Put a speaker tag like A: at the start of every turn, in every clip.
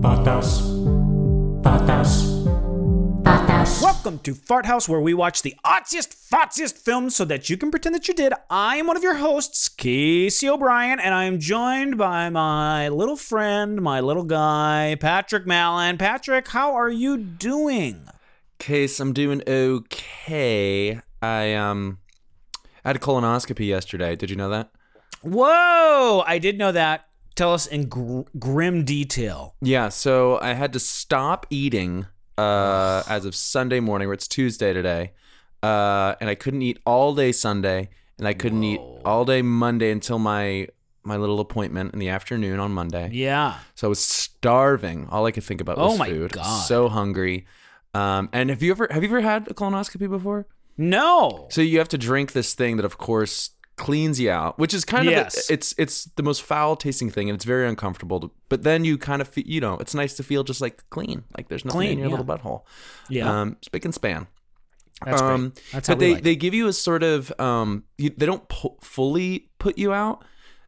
A: Patas. Patas. Patas.
B: Welcome to Fart House, where we watch the artsiest, fartsiest films so that you can pretend that you did. I am one of your hosts, Casey O'Brien, and I am joined by my little friend, my little guy, Patrick Mallon. Patrick, how are you doing?
C: Case, I'm doing okay. I had a colonoscopy yesterday. Did you know that?
B: Whoa! I did know that. Tell us in grim detail.
C: Yeah, so I had to stop eating as of Sunday morning, where it's Tuesday today. And I couldn't eat all day Sunday, and I couldn't eat all day Monday until my little appointment in the afternoon on Monday.
B: Yeah.
C: So I was starving. All I could think about was food.
B: God.
C: So hungry. And have you ever had a colonoscopy before?
B: No.
C: So you have to drink this thing that, of course, cleans you out, which is kind of it's the most foul tasting thing, and it's very uncomfortable. But then you kind of feel, it's nice to feel just like clean, like there's nothing in your little butthole.
B: Yeah,
C: spick and span.
B: That's great. That's how
C: but
B: we
C: they
B: like
C: they give you a sort of they don't fully put you out.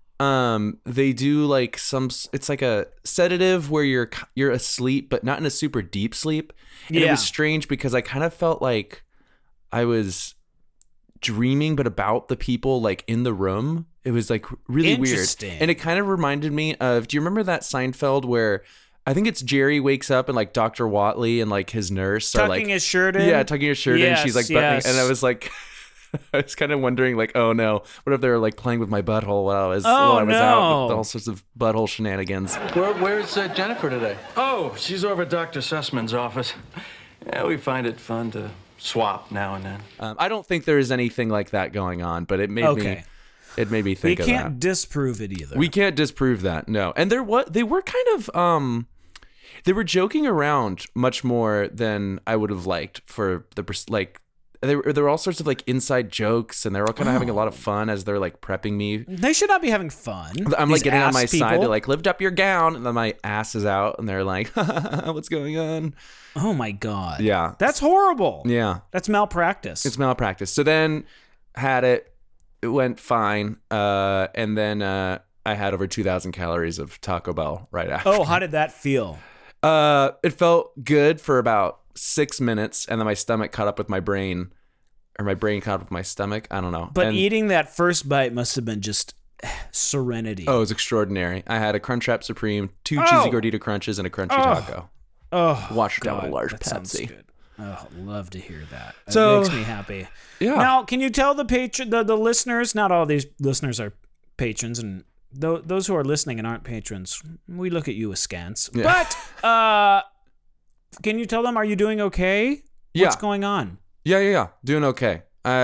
C: They do like it's like a sedative where you're asleep, but not in a super deep sleep. And it was strange because I kind of felt like I was dreaming, but about the people like in the room. It was like really weird, and it kind of reminded me of, do you remember that Seinfeld where I think it's Jerry wakes up and like Dr. Watley and like his nurse are like
B: tucking his shirt in?
C: Yeah, tucking his shirt in. She's like buttoning, and I was like I was kind of wondering, like, oh no, what if they were like playing with my butthole while I was out with all sorts of butthole shenanigans.
D: Where's Jennifer today? Oh, she's over at Dr. Sussman's office. Yeah, we find it fun to swap now and then.
C: I don't think there is anything like that going on, but it made me think of that.
B: We can't disprove it either.
C: We can't disprove that, no. And they were kind of they were joking around much more than I would have liked for the like. There were all sorts of like inside jokes, and they're all kind of having a lot of fun as they're like prepping me.
B: They should not be having fun.
C: I'm like getting on my side. They're like, lift up your gown, and then my ass is out, and they're like, what's going on?
B: Oh my God.
C: Yeah.
B: That's horrible.
C: Yeah.
B: That's malpractice.
C: It's malpractice. So then had it went fine. And then I had over 2,000 calories of Taco Bell right after.
B: Oh, how did that feel?
C: It felt good for about 6 minutes, and then my stomach caught up with my brain, or my brain caught up with my stomach. I don't know.
B: But eating that first bite must have been just serenity.
C: Oh, it was extraordinary. I had a Crunchwrap Supreme, 2 cheesy gordita crunches, and a crunchy taco.
B: Oh,
C: washed
B: God,
C: down with a large
B: that
C: Pepsi.
B: sounds good. Oh, love to hear that. It
C: So,
B: makes me happy.
C: Yeah.
B: Now, can you tell the listeners? Not all these listeners are patrons, and those who are listening and aren't patrons, we look at you askance.
C: Yeah.
B: But can you tell them? Are you doing okay? What's going on?
C: Yeah. Doing okay.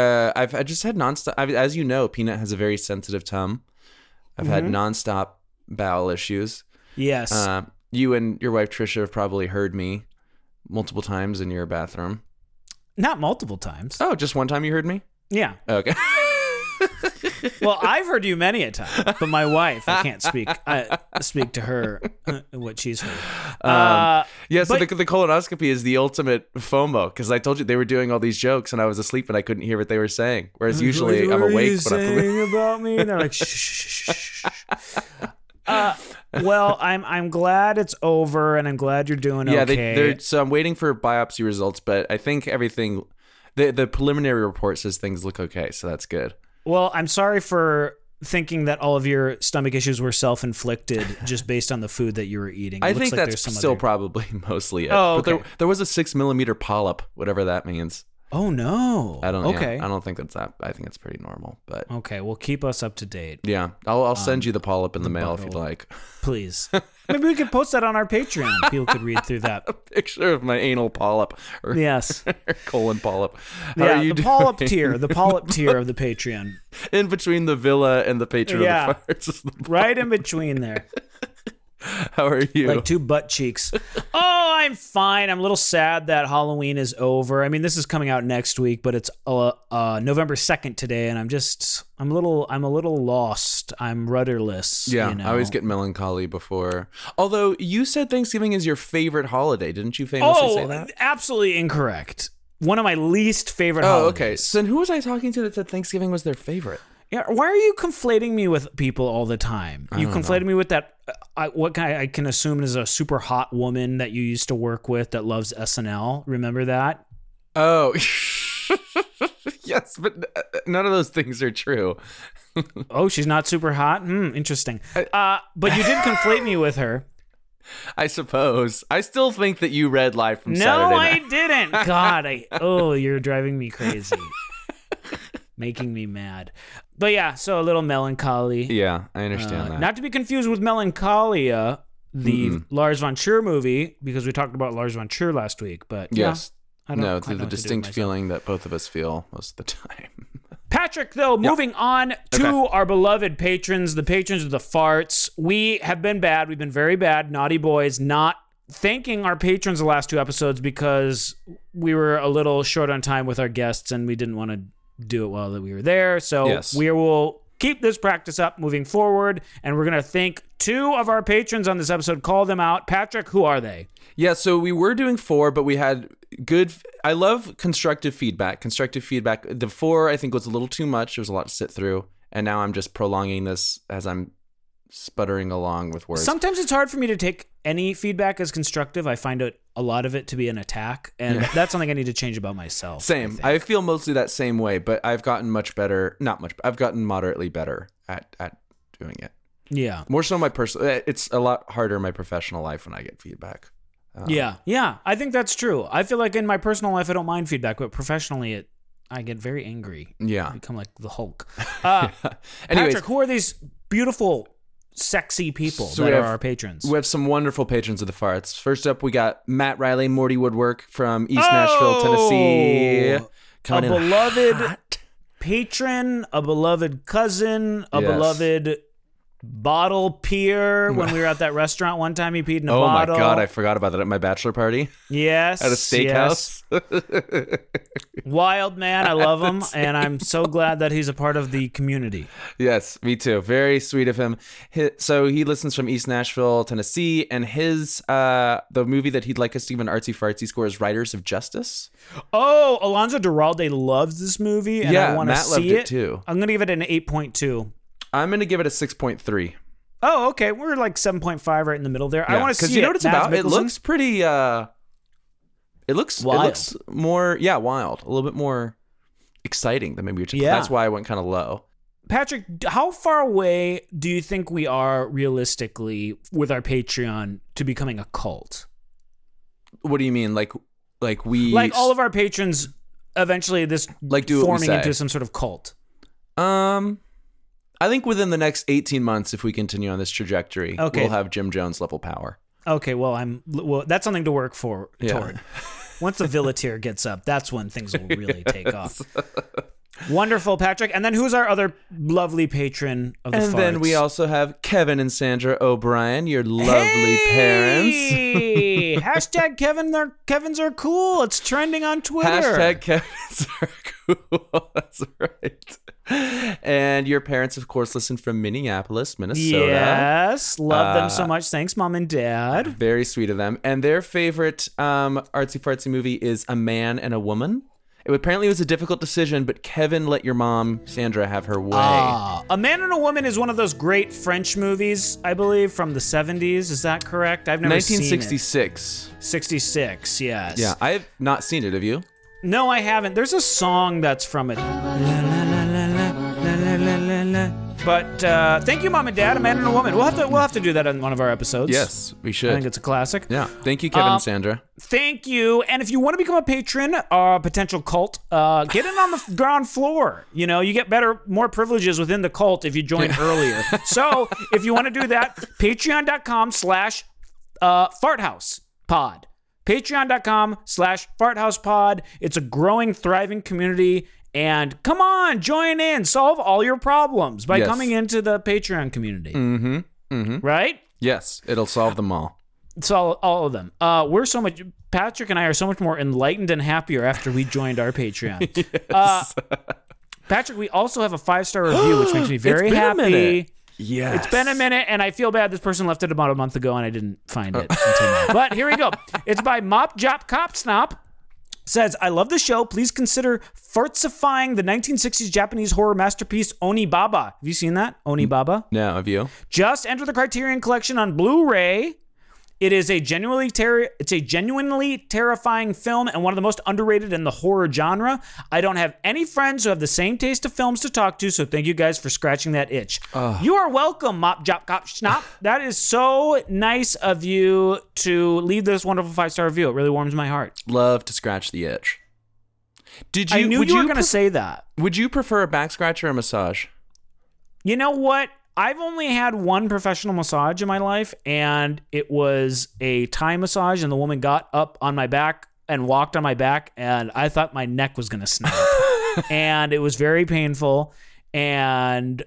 C: I just had nonstop. As you know, Peanut has a very sensitive tum. I've had nonstop bowel issues.
B: Yes.
C: You and your wife Trisha have probably heard me multiple times in your bathroom.
B: Not multiple times.
C: Oh, just one time you heard me?
B: Yeah.
C: Okay.
B: Well, I've heard you many a time, but my wife, I can't speak to her what she's heard.
C: So the colonoscopy is the ultimate FOMO, because I told you they were doing all these jokes and I was asleep and I couldn't hear what they were saying. Whereas usually I'm awake.
B: What are you saying about me? And they're like, shh. Well, I'm glad it's over, and I'm glad you're doing okay.
C: Yeah, so I'm waiting for biopsy results, but I think everything, the preliminary report says things look okay, so that's good.
B: Well, I'm sorry for thinking that all of your stomach issues were self-inflicted just based on the food that you were eating.
C: I think that's still probably mostly it.
B: Oh, okay.
C: But there was a 6 millimeter polyp, whatever that means.
B: Oh no!
C: I don't.
B: Okay.
C: Yeah, I don't think that's that. I think it's pretty normal. But
B: okay, well, keep us up to date.
C: Yeah, I'll send you the polyp in the mail if you'd like.
B: Please. Maybe we could post that on our Patreon. People could read through that.
C: A picture of my anal polyp.
B: Yes.
C: Colon polyp. How
B: yeah,
C: are you
B: the
C: doing?
B: polyp tier. The polyp tier of the Patreon.
C: In between the villa and the Patreon.
B: Yeah.
C: The
B: right in between there.
C: How are you?
B: Like 2 butt cheeks. Oh, I'm fine. I'm a little sad that Halloween is over. I mean, this is coming out next week, but it's November 2nd today, and I'm a little lost. I'm rudderless.
C: Yeah,
B: you know?
C: I always get melancholy before. Although you said Thanksgiving is your favorite holiday, didn't you famously say that?
B: Absolutely incorrect. One of my least favorite holidays.
C: Okay. So then who was I talking to that said Thanksgiving was their favorite?
B: Yeah, why are you conflating me with people all the time? You conflated me with that. What guy I can assume is a super hot woman that you used to work with that loves SNL. Remember that?
C: Oh, yes, but none of those things are true.
B: Oh, she's not super hot? Interesting. But you did conflate me with her.
C: I suppose. I still think that you read live from
B: No,
C: Saturday
B: I
C: night.
B: didn't. God, you're driving me crazy. Making me mad. But yeah, so a little melancholy.
C: Yeah, I understand that.
B: Not to be confused with Melancholia, the Lars von Trier movie, because we talked about Lars von Trier last week. But
C: Yes.
B: yeah, I don't
C: No,
B: quite know
C: the
B: what to do
C: distinct
B: with myself.
C: feeling that both of us feel most of the time.
B: Patrick, though, moving on to
C: Okay.
B: our beloved patrons, the patrons of the farts. We have been bad. We've been very bad, naughty boys, not thanking our patrons the last 2 episodes because we were a little short on time with our guests and we didn't want to do it while we were there. So
C: Yes.
B: we will keep this practice up moving forward, and we're going to thank 2 of our patrons on this episode. Call them out. Patrick, who are they?
C: Yeah, so we were doing 4, but we had good. I love constructive feedback. Constructive feedback. The 4, I think, was a little too much. There was a lot to sit through, and now I'm just prolonging this as I'm sputtering along with words.
B: Sometimes it's hard for me to take any feedback as constructive. I find a lot of it to be an attack, and that's something I need to change about myself.
C: Same.
B: I
C: I
B: think.
C: feel mostly that same way, but I've gotten much better. Not much. I've gotten moderately better at doing it.
B: Yeah.
C: More so my personal. It's a lot harder in my professional life when I get feedback.
B: Yeah. I think that's true. I feel like in my personal life, I don't mind feedback, but professionally, I get very angry.
C: Yeah.
B: I become like the Hulk.
C: Anyways,
B: Patrick, who are these beautiful, sexy people
C: So
B: that
C: we
B: are
C: have-
B: our patrons?
C: we have some wonderful patrons of the farts. First up, we got Matt Riley, Morty Woodwork from East Nashville, Tennessee.
B: A
C: Coming in
B: beloved
C: hot.
B: patron, a beloved cousin, a
C: Yes.
B: beloved bottle peer. When we were at that restaurant one time, he peed in a
C: Oh my
B: bottle.
C: god, I forgot about that at my bachelor party
B: Yes.
C: at a steakhouse.
B: yes. Wild man. I love him. And I'm so glad that he's a part of the community.
C: Yes, me too. Very sweet of him. So he listens from East Nashville, Tennessee, and his the movie that he'd like us to give an artsy fartsy score is Riders of Justice.
B: Oh, Alonso Duralde loves this movie, and I
C: Yeah,
B: want to
C: Matt
B: see
C: loved
B: it
C: it too.
B: I'm going to give it an 8.2.
C: I'm gonna give it a 6.3.
B: Oh, okay. We're like 7.5 right in the middle there. I
C: Yeah,
B: want to see
C: because you know what it's
B: Mads
C: about. It
B: Mikkelsen.
C: looks pretty. It looks
B: Wild.
C: more wild, a little bit more exciting than maybe you're.
B: Yeah.
C: That's why I went kind of low.
B: Patrick, how far away do you think we are realistically with our Patreon to becoming a cult?
C: What do you mean? Like we
B: Like all of our patrons eventually this
C: Like do what we
B: forming
C: say.
B: into some sort of cult.
C: I think within the next 18 months, if we continue on this trajectory,
B: Okay.
C: we'll have Jim Jones level power.
B: Okay, well, that's something to work for
C: Yeah.
B: toward. Once the Villatier gets up, that's when things will really take off. Wonderful, Patrick. And then who's our other lovely patron of the
C: And then we
B: farts?
C: also have Kevin and Sandra O'Brien, your lovely parents.
B: Hey! Hashtag Kevins are cool. It's trending on Twitter.
C: Hashtag Kevin's are cool. That's right. And your parents, of course, listen from Minneapolis, Minnesota.
B: Yes. Love them so much. Thanks, Mom and Dad.
C: Very sweet of them. And their favorite artsy fartsy movie is A Man and a Woman. It apparently was a difficult decision, but Kevin let your mom, Sandra, have her way.
B: A Man and a Woman is one of those great French movies, I believe, from the 70s. Is that correct? I've never seen it.
C: 1966.
B: 66, yes.
C: Yeah, I have not seen it. Have you?
B: No, I haven't. There's a song that's from it. But thank you, Mom and Dad, A Man and a Woman. We'll have to do that on one of our episodes.
C: Yes, we should.
B: I think it's a classic.
C: Yeah. Thank you, Kevin and Sandra.
B: Thank you. And if you want to become a patron, potential cult, get in on the ground floor. You know, you get more privileges within the cult if you join earlier. So if you want to do that, patreon.com/farthousepod. Patreon.com/farthousepod. It's a growing, thriving community. And come on, join in. Solve all your problems by
C: Yes.
B: coming into the Patreon community.
C: Mm-hmm.
B: Right?
C: Yes, it'll solve them all.
B: It's all of them. Patrick and I are so much more enlightened and happier after we joined our Patreon. Patrick, we also have a 5-star review, which makes me very
C: been a
B: happy.
C: minute. Yes.
B: It's been a minute, and I feel bad. This person left it about a month ago, and I didn't find it until now. But here we go. It's by Mop Jop Cop Snop. says, I love the show. Please consider fortifying the 1960s Japanese horror masterpiece Onibaba. Have you seen that? Onibaba?
C: No, have you?
B: Just enter the Criterion Collection on Blu-ray. It is a genuinely terrifying film and one of the most underrated in the horror genre. I don't have any friends who have the same taste of films to talk to, so thank you guys for scratching that itch. You are welcome, Mop Jop Cop Schnop. That is so nice of you to leave this wonderful 5-star review. It really warms my heart.
C: Love to scratch the itch.
B: I knew you were going to say that.
C: Would you prefer a back scratch or a massage?
B: You know what? I've only had one professional massage in my life, and it was a Thai massage, and the woman got up on my back and walked on my back, and I thought my neck was going to snap. And it was very painful. And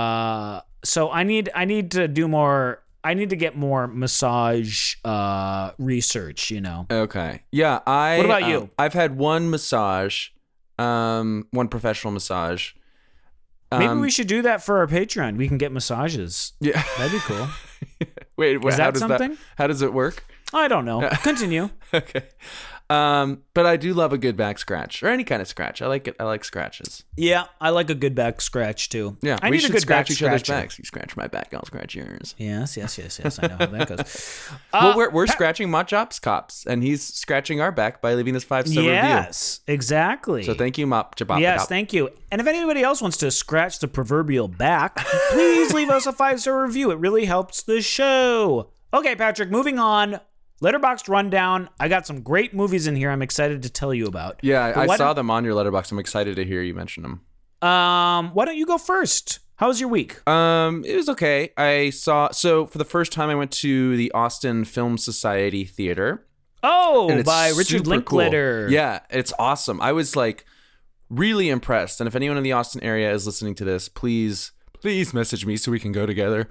B: so I need to do more. I need to get more massage research, you know.
C: Okay. Yeah.
B: What about you?
C: I've had one massage, one professional massage.
B: Maybe we should do that for our Patreon. We can get massages.
C: Yeah.
B: That'd be cool.
C: Wait,
B: Is that something?
C: How does it work?
B: I don't know. Continue.
C: Okay. But I do love a good back scratch or any kind of scratch. I like it. I like scratches.
B: Yeah, I like a good back scratch too.
C: Yeah,
B: I
C: we
B: need
C: should
B: a good
C: scratch
B: back
C: each other's
B: scratcher.
C: backs. You scratch my back, I'll scratch yours.
B: Yes. I know how that goes.
C: Well, we're scratching Mott Jop's cops, and he's scratching our back by leaving this 5-star review.
B: Yes, exactly.
C: So thank you, Mott Jop.
B: Yes, thank you. And if anybody else wants to scratch the proverbial back, please leave us a 5-star review. It really helps the show. Okay, Patrick, moving on. Letterboxd rundown. I got some great movies in here I'm excited to tell you about.
C: Yeah,
B: But
C: I saw them on your letterbox. I'm excited to hear you mention them.
B: Why don't you go first? How was your week?
C: It was okay. So for the first time I went to the Austin Film Society Theater.
B: Oh,
C: And it's
B: by Richard
C: super
B: Linklater.
C: Cool. Yeah, it's awesome. I was like really impressed. And if anyone in the Austin area is listening to this, please message me so we can go together.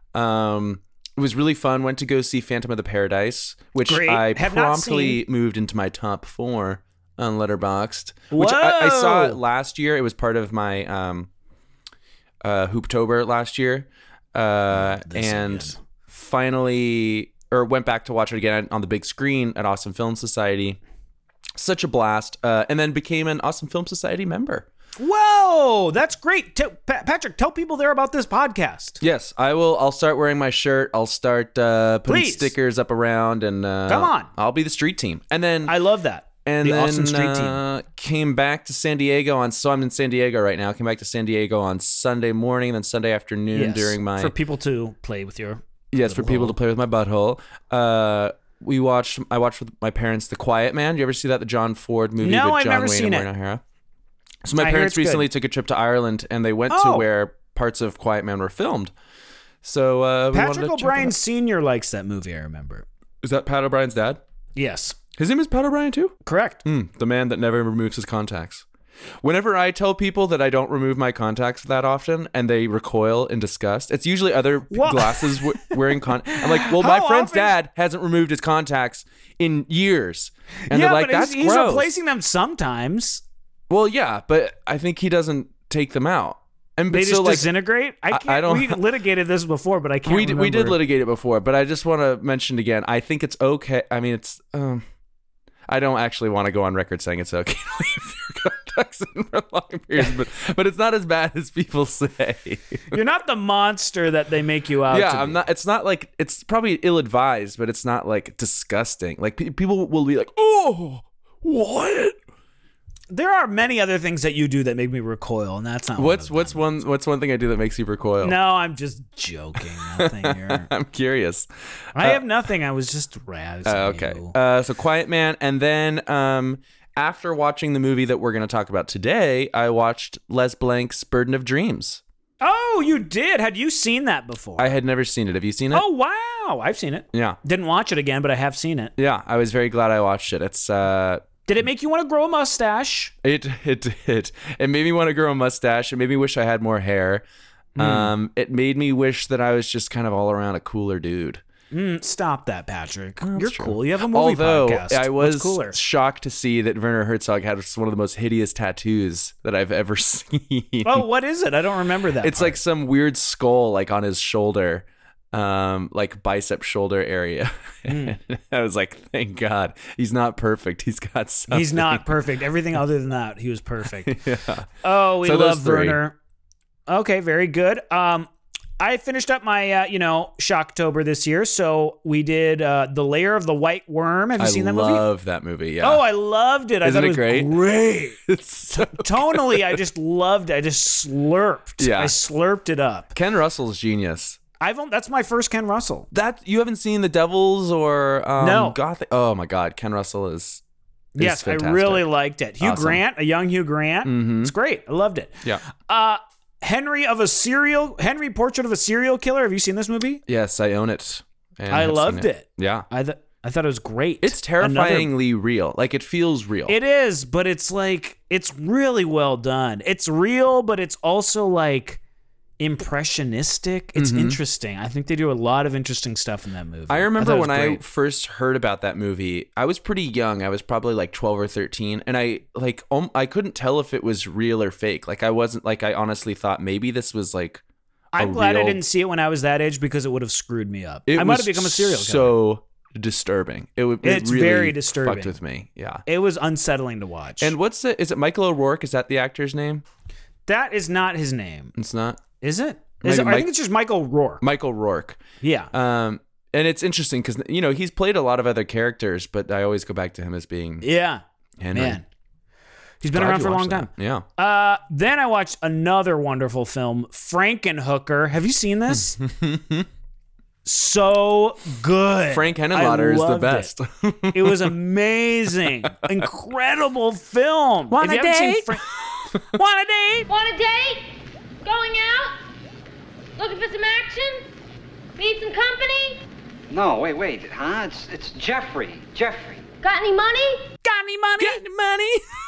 C: It was really fun. Went to go see Phantom of the Paradise, which
B: Great.
C: I
B: Have not
C: promptly moved into my top 4 on Letterboxd. Which I saw it last year. It was part of my Hooptober last year, and finally, went back to watch it again on the big screen at Austin Film Society. Such a blast, and then became an Austin Film Society member.
B: Whoa, that's great. Patrick, tell people there about this podcast.
C: Yes, I will. I'll start wearing my shirt. I'll start putting
B: Please.
C: stickers up around, and
B: Come on.
C: I'll be the street team. And then
B: I love that.
C: and
B: the
C: then
B: Austin Street Team.
C: Came back to San Diego so I'm in San Diego right now. Came back to San Diego on Sunday morning, then Sunday afternoon
B: Yes,
C: during my
B: for people to play with your
C: for people to play with my butthole. I watched with my parents The Quiet Man. Did you ever see that, the John Ford movie
B: No,
C: with
B: I've
C: John
B: never
C: Wayne
B: seen
C: and
B: it.
C: Warren O'Hara? So my
B: I hear
C: parents
B: it's good.
C: recently took a trip to Ireland, and they went to
B: Oh.
C: where parts of Quiet Man were filmed. So we wanted
B: Patrick
C: to check it
B: O'Brien
C: out.
B: Sr. likes that movie, I remember.
C: Is that Pat O'Brien's dad?
B: Yes,
C: His name is Pat O'Brien too?
B: correct.
C: The man that never removes his contacts. Whenever I tell people that I don't remove my contacts that often and they recoil in disgust, it's usually other glasses wearing I'm like, well, my
B: How
C: friend's
B: often-
C: dad hasn't removed his contacts in years. And
B: yeah,
C: they're like,
B: but
C: that's
B: he's
C: gross.
B: replacing them sometimes.
C: Well, yeah, but I think he doesn't take them out. And
B: They
C: so,
B: just
C: like,
B: disintegrate. I can't.
C: I don't-
B: We litigated this before, but I can't.
C: we did
B: remember.
C: litigate it before, but I just want to mention again, I think it's okay. I mean, it's I don't actually want to go on record saying it's okay to leave your contacts in for long periods, but it's not as bad as people say.
B: You're not the monster that they make you out. to
C: Yeah, I'm
B: be.
C: not. It's not like, it's probably ill-advised, but it's not like disgusting. Like people will be like, "Oh, what?
B: There are many other things that you do that make me recoil, and that's not.
C: What's
B: one of them.
C: one thing I do that makes you recoil?"
B: No, I'm just joking. Nothing.
C: I'm curious.
B: I have nothing. I was just razzing
C: Okay.
B: you.
C: So Quiet Man, and then after watching the movie that we're going to talk about today, I watched Les Blank's Burden of Dreams.
B: Oh, you did. Had you seen that before?
C: I had never seen it. Have you seen it?
B: Oh, wow. I've seen it.
C: Yeah.
B: Didn't watch it again, but I have seen it.
C: Yeah, I was very glad I watched it. It's
B: Did it make you want to grow a mustache?
C: it did. It made me want to grow a mustache. It made me wish I had more hair. It made me wish that I was just kind of all around a cooler dude.
B: Stop that, Patrick. You're
C: true.
B: cool. You have a movie
C: Although
B: podcast.
C: I was
B: What's cooler?
C: shocked to see that Werner Herzog had one of the most hideous tattoos that I've ever seen.
B: Oh, what is it? I don't remember that.
C: It's
B: part.
C: like some weird skull like on his shoulder. like bicep shoulder area. I was like, thank God he's not perfect. He's got something.
B: He's not perfect. Everything other than that, he was perfect.
C: Yeah.
B: Oh, we
C: So those
B: love
C: three.
B: Werner. Okay, very good. I finished up my, Shocktober this year. So we did The Lair of the White Worm. Have you seen that movie?
C: I love that movie. Yeah.
B: Oh, I loved it. I
C: Isn't
B: thought
C: it
B: it was
C: great?
B: great.
C: It's so
B: Tonally, I just loved it. I just slurped.
C: Yeah.
B: I slurped it up.
C: Ken Russell's genius.
B: That's my first Ken Russell.
C: That you haven't seen The Devils or
B: No.
C: Gothic? Oh my God, Ken Russell is
B: Yes,
C: fantastic.
B: I really liked it. Hugh
C: Awesome.
B: Grant, a young Hugh Grant. It's great. I loved it.
C: Yeah.
B: Henry, Portrait of a Serial Killer. Have you seen this movie?
C: Yes, I own it. And
B: I
C: have seen
B: loved it.
C: Yeah.
B: I thought it was great.
C: It's terrifyingly real. Like it feels real.
B: It is, but it's like it's really well done. It's real, but it's also like impressionistic. It's interesting. I think they do a lot of interesting stuff in that movie.
C: I remember
B: thought it was
C: when I
B: great.
C: first heard about that movie, I was pretty young. I was probably like 12 or 13, and I couldn't tell if it was real or fake. Like I honestly thought maybe this was like
B: I'm
C: a
B: glad I
C: real-
B: didn't see it when I was that age because it would have screwed me up.
C: It
B: I might
C: was
B: have become a serial killer.
C: So disturbing.
B: It's
C: really
B: very disturbing.
C: Fucked with me. Yeah.
B: It was unsettling to watch.
C: And is it Michael O'Rourke? Is that the actor's name?
B: that is not his name,
C: It's not.
B: is it?
C: Maybe
B: I think it's just Michael Rourke.
C: Michael Rourke.
B: Yeah.
C: And it's interesting because he's played a lot of other characters, but I always go back to him as being
B: Yeah.
C: Henry.
B: Man. He's been
C: Glad
B: around
C: you
B: for a long
C: watched
B: time.
C: that. Yeah.
B: Then I watched another wonderful film, Frankenhooker. Have you seen this? So good.
C: Frank Henenlotter is the
B: loved
C: best.
B: It. It was amazing. Incredible film.
C: Want
B: If you
C: a
B: haven't seen
C: date?
B: Want a date?
E: Want a date? Going out? Looking for some action? Need some company?
F: No, wait, huh? It's Jeffrey. Jeffrey.
E: Got any money?
B: Got any money?
C: Get money.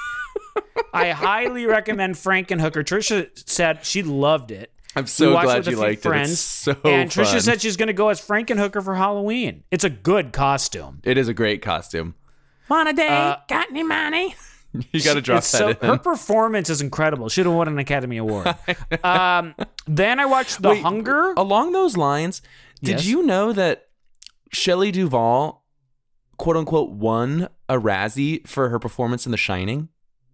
B: I highly recommend Frankenhooker. Trisha said she loved it.
C: I'm so
B: We watched
C: glad
B: with a
C: you
B: few
C: liked
B: friends,
C: it. It's so
B: and Trisha
C: fun.
B: said she's going to go as Frankenhooker for Halloween. It's a good costume.
C: It is a great costume.
B: Want a date? Got any money?
C: You got to drop
B: It's
C: that in.
B: Her performance is incredible. Should have won an Academy Award. Then I watched The
C: Wait,
B: Hunger.
C: Along those lines, did
B: Yes?
C: you know that Shelley Duvall, quote unquote, won a Razzie for her performance in The Shining?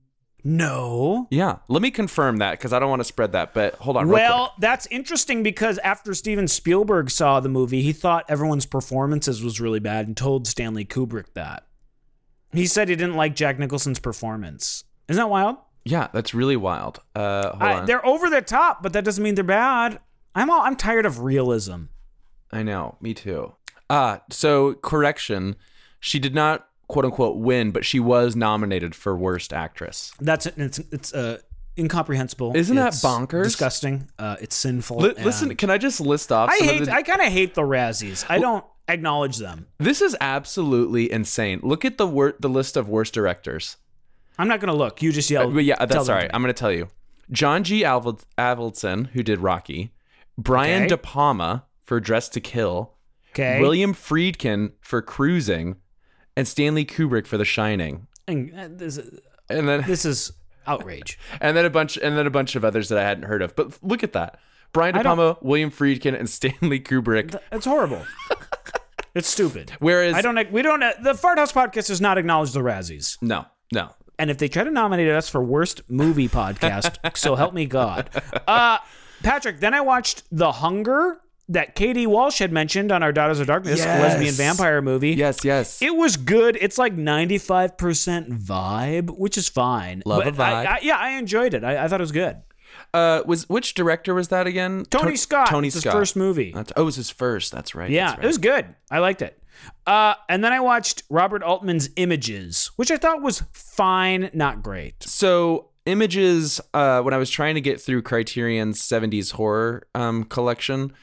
B: No.
C: Yeah. Let me confirm that because I don't want to spread that. But hold on. real
B: Well, that's interesting because after Steven Spielberg saw the movie, he thought everyone's performances was really bad and told Stanley Kubrick that. He said he didn't like Jack Nicholson's performance. Isn't that wild?
C: quick. Yeah, that's really wild. Hold on.
B: They're over the top, but that doesn't mean they're bad. I'm tired of realism.
C: I know. Me too. So correction. She did not, quote unquote, win, but she was nominated for Worst Actress.
B: That's it's incomprehensible.
C: Isn't that
B: It's
C: bonkers?
B: Disgusting. It's sinful.
C: Listen,
B: and
C: can I just list off?
B: I kind of hate the Razzies. I don't acknowledge them.
C: This is absolutely insane. Look at the list of worst directors.
B: I'm not gonna look. You just yell.
C: But yeah,
B: tell
C: that's
B: them
C: all right.
B: to me.
C: I'm going to tell you. John G. Avildsen, who did Rocky. Brian
B: Okay.
C: De Palma for Dress to Kill.
B: Okay.
C: William Friedkin for Cruising. And Stanley Kubrick for The Shining.
B: And,
C: And then
B: this is outrage.
C: and then a bunch of others that I hadn't heard of. But look at that. Brian De
B: I don't-
C: Palma, William Friedkin, and Stanley Kubrick.
B: It's horrible. It's stupid.
C: Whereas
B: The Fart House podcast does not acknowledge the Razzies.
C: no.
B: And if they try to nominate us for worst movie podcast, so help me God. Patrick, then I watched The Hunger that Katie Walsh had mentioned on our Daughters of Darkness
C: Yes.
B: lesbian vampire movie.
C: Yes.
B: It was good. It's like 95% vibe, which is fine.
C: Love
B: But
C: a vibe.
B: I enjoyed it. I thought it was good.
C: Which director was that again?
B: Tony Scott.
C: Tony
B: It's his
C: Scott.
B: first movie.
C: It was his first. That's right.
B: Yeah,
C: that's right.
B: it was good. I liked it. And then I watched Robert Altman's Images, which I thought was fine, not great.
C: So Images, when I was trying to get through Criterion's 70s horror collection,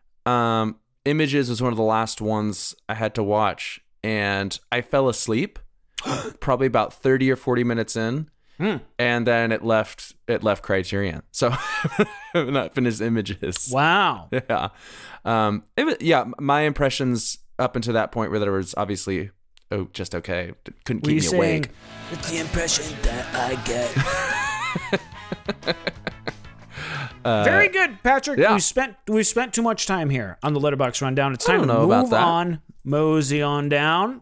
C: Images was one of the last ones I had to watch, and I fell asleep probably about 30 or 40 minutes in. And then it left Criterion. So I've not finished Images.
B: Wow.
C: Yeah. My impressions up until that point were that it was obviously just okay. Couldn't
B: Were you
C: keep me
B: saying,
C: awake.
B: it's the impression that I get. Very good, Patrick.
C: yeah.
B: We've spent too much time here on the Letterboxd Rundown. It's
C: I
B: time to
C: don't know about
B: move
C: that.
B: on, mosey on down.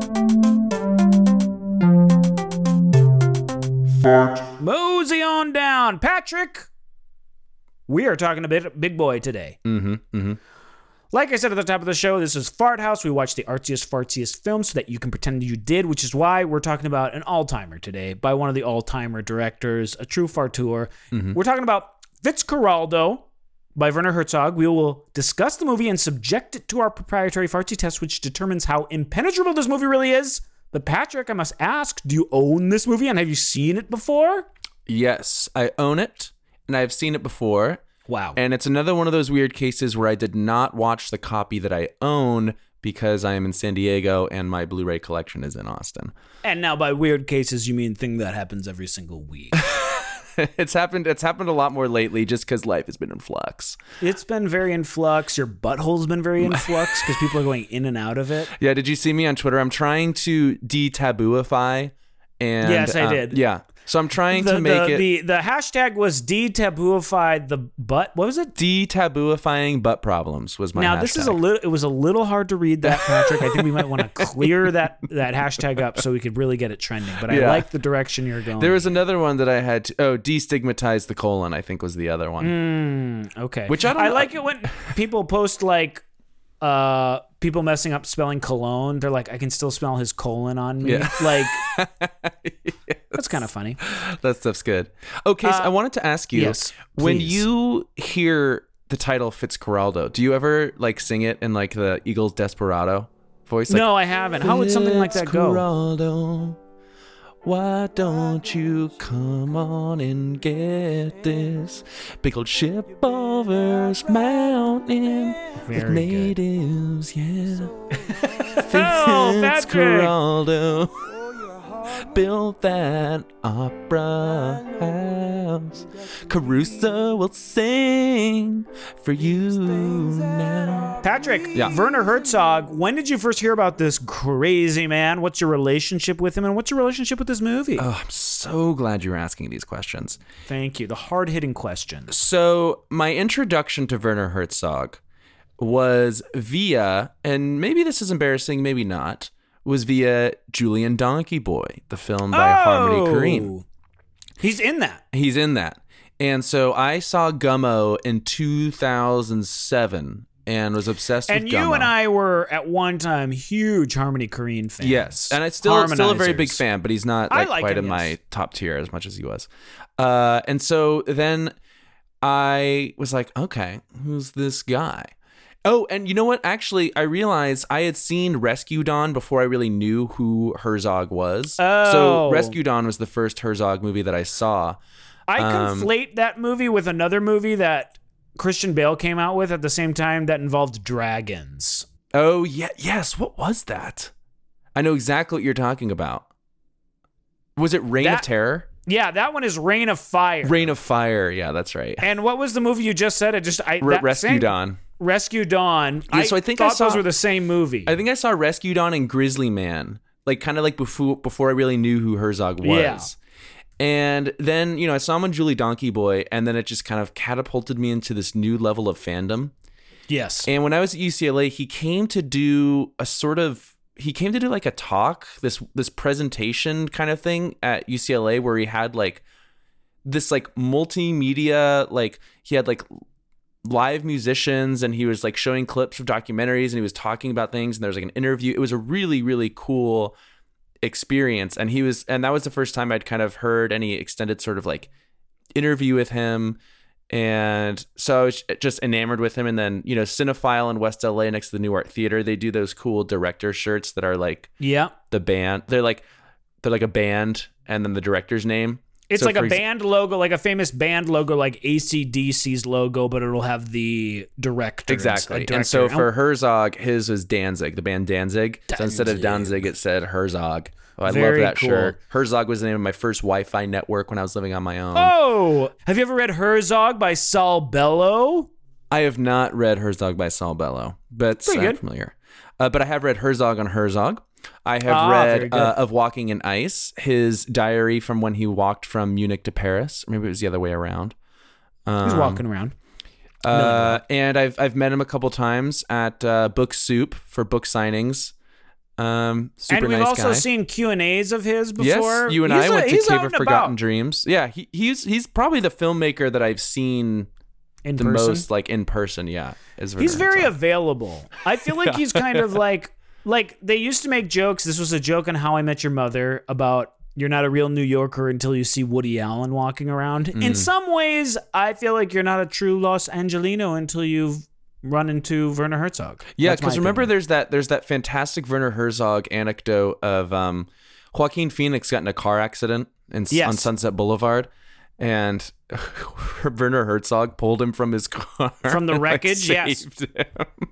B: Mosey on down, Patrick. We are talking a bit big boy today. Like I said at the top of the show, this is Fart House. We watch the artsiest, fartsiest films so that you can pretend you did, which is why we're talking about an all-timer today by one of the all-timer directors, a true fartour. We're talking about Fitzcarraldo by Werner Herzog. We will discuss the movie and subject it to our proprietary fartsy test, which determines how impenetrable this movie really is. But Patrick, I must ask, do you own this movie and have you seen it before?
C: Yes, I own it, and I've seen it before.
B: Wow.
C: And it's another one of those weird cases where I did not watch the copy that I own because I am in San Diego and my Blu-ray collection is in Austin.
B: And now by weird cases, you mean thing that happens every single week.
C: It's happened a lot more lately just because life has been in flux.
B: It's been very in flux. Your butthole's been very in flux because people are going in and out of it.
C: Yeah, did you see me on Twitter? I'm trying to de-tabooify. And,
B: Yes, I did.
C: Yeah. So I'm trying to make it...
B: The hashtag was de-tabooified the butt. What was it?
C: De-tabooifying butt problems was my
B: Now,
C: hashtag.
B: this is it was a little hard to read that, Patrick. I think we might want to clear that hashtag up so we could really get it trending. But I
C: Yeah.
B: like the direction you're going.
C: There was another one that I had to... Oh, destigmatize the colon, I think was the other one.
B: Okay.
C: Which I don't know.
B: like it when people post like people messing up spelling cologne. They're like, I can still smell his colon on me.
C: Yeah.
B: Like that's kind of funny.
C: That stuff's good. Okay, so I wanted to ask you,
B: yes,
C: when
B: please.
C: you hear the title Fitzcarraldo, do you ever like sing it in like the Eagles Desperado voice? Like,
B: No, I haven't. How would something like that go?
C: Fitzcarraldo, why don't you come on and get this big old ship over this mountain with
B: Very good.
C: natives, yeah.
B: Oh, Patrick.
C: Fitzcarraldo built that opera house. Caruso will sing for you now.
B: Patrick,
C: Yeah.
B: Werner Herzog, when did you first hear about this crazy man? What's your relationship with him, and what's your relationship with this movie?
C: Oh, I'm so glad you're asking these questions.
B: Thank you. The hard-hitting questions.
C: So my introduction to Werner Herzog was via, and maybe this is embarrassing, maybe not, was via Julian Donkey Boy, the film by Harmony Korine.
B: He's in that.
C: He's in that. And so I saw Gummo in 2007 and was obsessed
B: And
C: with
B: you
C: Gummo.
B: and I were at one time huge Harmony Korine fans.
C: Yes, and I'm still a very big
B: Harmonizers.
C: fan, but he's not
B: I
C: like,
B: like
C: quite
B: him,
C: in
B: yes.
C: my top tier as much as he was. And so then I was like, okay, who's this guy? Oh, and you know what? Actually, I realized I had seen Rescue Dawn before I really knew who Herzog was.
B: Oh.
C: So Rescue Dawn was the first Herzog movie that I saw.
B: I conflate that movie with another movie that Christian Bale came out with at the same time that involved dragons.
C: Oh, yeah, yes. What was that? I know exactly what you're talking about. Was it Reign of
B: That-
C: Terror?
B: Yeah, that one is Reign of Fire.
C: Reign of Fire. Yeah, that's right.
B: And what was the movie you just said?
C: Rescue Dawn.
B: Rescue Dawn.
C: Yeah, so I think I
B: thought
C: saw-
B: those were the same movie.
C: I think I saw Rescue Dawn and Grizzly Man, like kind of like before I really knew who Herzog was.
B: Yeah.
C: And then, you know, I saw him on Julie Donkey Boy, and then it just kind of catapulted me into this new level of fandom.
B: Yes.
C: And when I was at UCLA, he came to do like a talk, this presentation kind of thing at UCLA where he had like this like multimedia, like he had like live musicians and he was like showing clips of documentaries and he was talking about things and there was like an interview. It was a really, really cool experience. And that was the first time I'd kind of heard any extended sort of like interview with him. And so I was just enamored with him. And then, you know, Cinephile in West LA next to the New Art Theater, they do those cool director shirts that are like
B: Yeah.
C: the band. They're like a band and then the director's name.
B: It's
C: So
B: like a
C: for
B: band logo, like a famous band logo, like AC/DC's logo, but it'll have the director.
C: Exactly. And so for Herzog, his was Danzig, the band Danzig. So instead of Danzig, it said Herzog. Oh, I
B: Very
C: love that
B: cool.
C: shirt. Herzog was the name of my first Wi-Fi network when I was living on my own.
B: Oh, have you ever read Herzog by Saul Bellow?
C: I have not read Herzog by Saul Bellow, but
B: Pretty
C: I'm
B: good.
C: familiar. But I have read Herzog on Herzog. I have
B: very
C: read
B: good.
C: Of Walking in Ice, his diary from when he walked from Munich to Paris. Or maybe it was the other way around.
B: He's walking around.
C: And I've met him a couple times at Book Soup for book signings. Super
B: And we've
C: nice
B: also
C: guy.
B: seen Q&As of his before.
C: Yes, you and
B: He's
C: I went to
B: he's
C: Cave
B: out
C: of
B: and
C: Forgotten
B: about.
C: Dreams. Yeah, he's probably the filmmaker that I've seen
B: In
C: the
B: person?
C: most, like in person. Yeah, is Werner
B: He's very
C: Herzog.
B: available. I feel like he's kind of like they used to make jokes. This was a joke on How I Met Your Mother about you're not a real New Yorker until you see Woody Allen walking around. In some ways, I feel like you're not a true Los Angelino until you've run into Werner Herzog.
C: Yeah,
B: That's my
C: because remember,
B: opinion.
C: there's that fantastic Werner Herzog anecdote of Joaquin Phoenix got in a car accident on Sunset Boulevard, and Werner Herzog pulled him from his car
B: From the
C: and,
B: wreckage, yes.
C: saved him.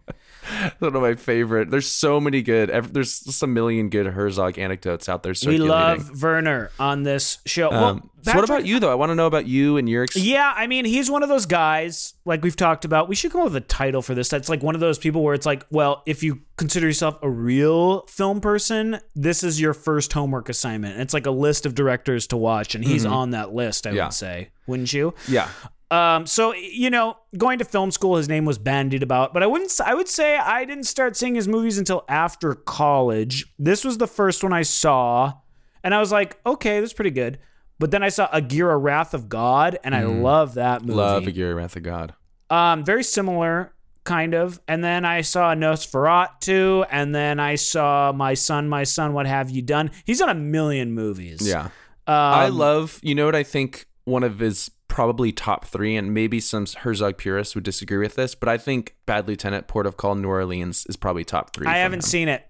C: One of my favorite. There's so many good. There's just a million good Herzog anecdotes out there
B: We
C: circulating.
B: love Werner on this show. Well,
C: So what
B: Patrick-
C: about you though? I want to know about you and your.
B: Yeah, I mean, he's one of those guys, like we've talked about. We should come up with a title for this. That's like one of those people where it's like, well, if you consider yourself a real film person, this is your first homework assignment. And it's like a list of directors to watch, and he's on that list, I
C: Yeah.
B: would say. Wouldn't you?
C: Yeah.
B: So, you know, going to film school, his name was bandied about, but I would say I didn't start seeing his movies until after college. This was the first one I saw, and I was like, okay, this is pretty good. But then I saw Aguirre, Wrath of God, and I love that movie.
C: Love Aguirre, Wrath of God.
B: Very similar, kind of. And then I saw Nosferatu, and then I saw My Son, What Have You Done? He's done a million movies.
C: Yeah. I love, you know what I think one of his probably top three, and maybe some Herzog purists would disagree with this, but I think Bad Lieutenant, Port of Call, New Orleans is probably top three.
B: I
C: from
B: haven't
C: him.
B: seen it.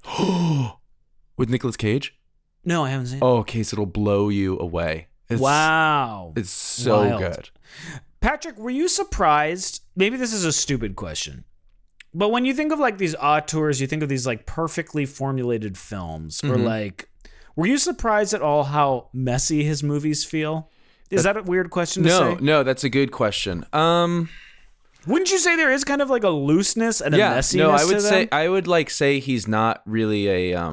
C: With Nicolas Cage?
B: No, I haven't seen it.
C: Oh, okay, so it'll blow you away. It's,
B: Wow.
C: It's so
B: Wild.
C: good.
B: Patrick, were you surprised? Maybe this is a stupid question, but when you think of like these auteurs, you think of these like perfectly formulated films, or like, were you surprised at all how messy his movies feel? Is that a weird question to say?
C: No, that's a good question.
B: Wouldn't you say there is kind of like a looseness and a messiness?
C: No, I would
B: to
C: say
B: them?
C: say he's not really a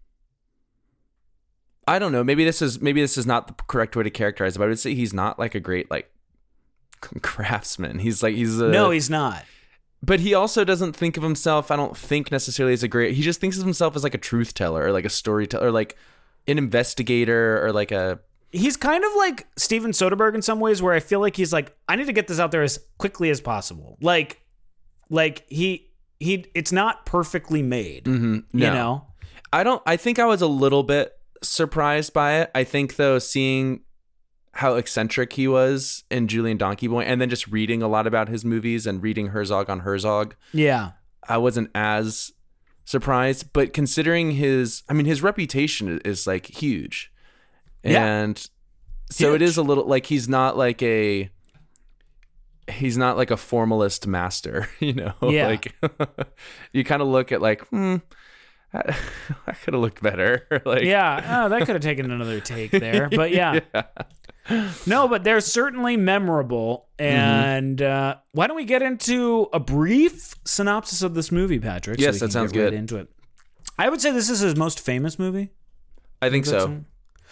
C: I don't know. Maybe this is not the correct way to characterize it, but I would say he's not like a great like craftsman. He's
B: No, he's not.
C: But he also doesn't think of himself, I don't think necessarily as a great. He just thinks of himself as like a truth teller or like a storyteller or like an investigator or like a.
B: He's kind of like Steven Soderbergh in some ways, where I feel like he's like, I need to get this out there as quickly as possible. Like he it's not perfectly made, you know?
C: I think I was a little bit surprised by it. I think though, seeing how eccentric he was in Julian Donkey Boy, and then just reading a lot about his movies and reading Herzog on Herzog,
B: Yeah.
C: I wasn't as surprised. But considering his reputation is like huge.
B: Yeah.
C: And so
B: Huge.
C: it is a little like he's not like a formalist master, you know?
B: Yeah.
C: Like you kind of look at like, I could have looked better. Like
B: Yeah. Oh, that could have taken another take there. But yeah. No, but they're certainly memorable. And why don't we get into a brief synopsis of this movie, Patrick?
C: Yes,
B: we
C: that
B: can
C: sounds
B: get right
C: good.
B: into it. I would say this is his most famous movie.
C: I think so.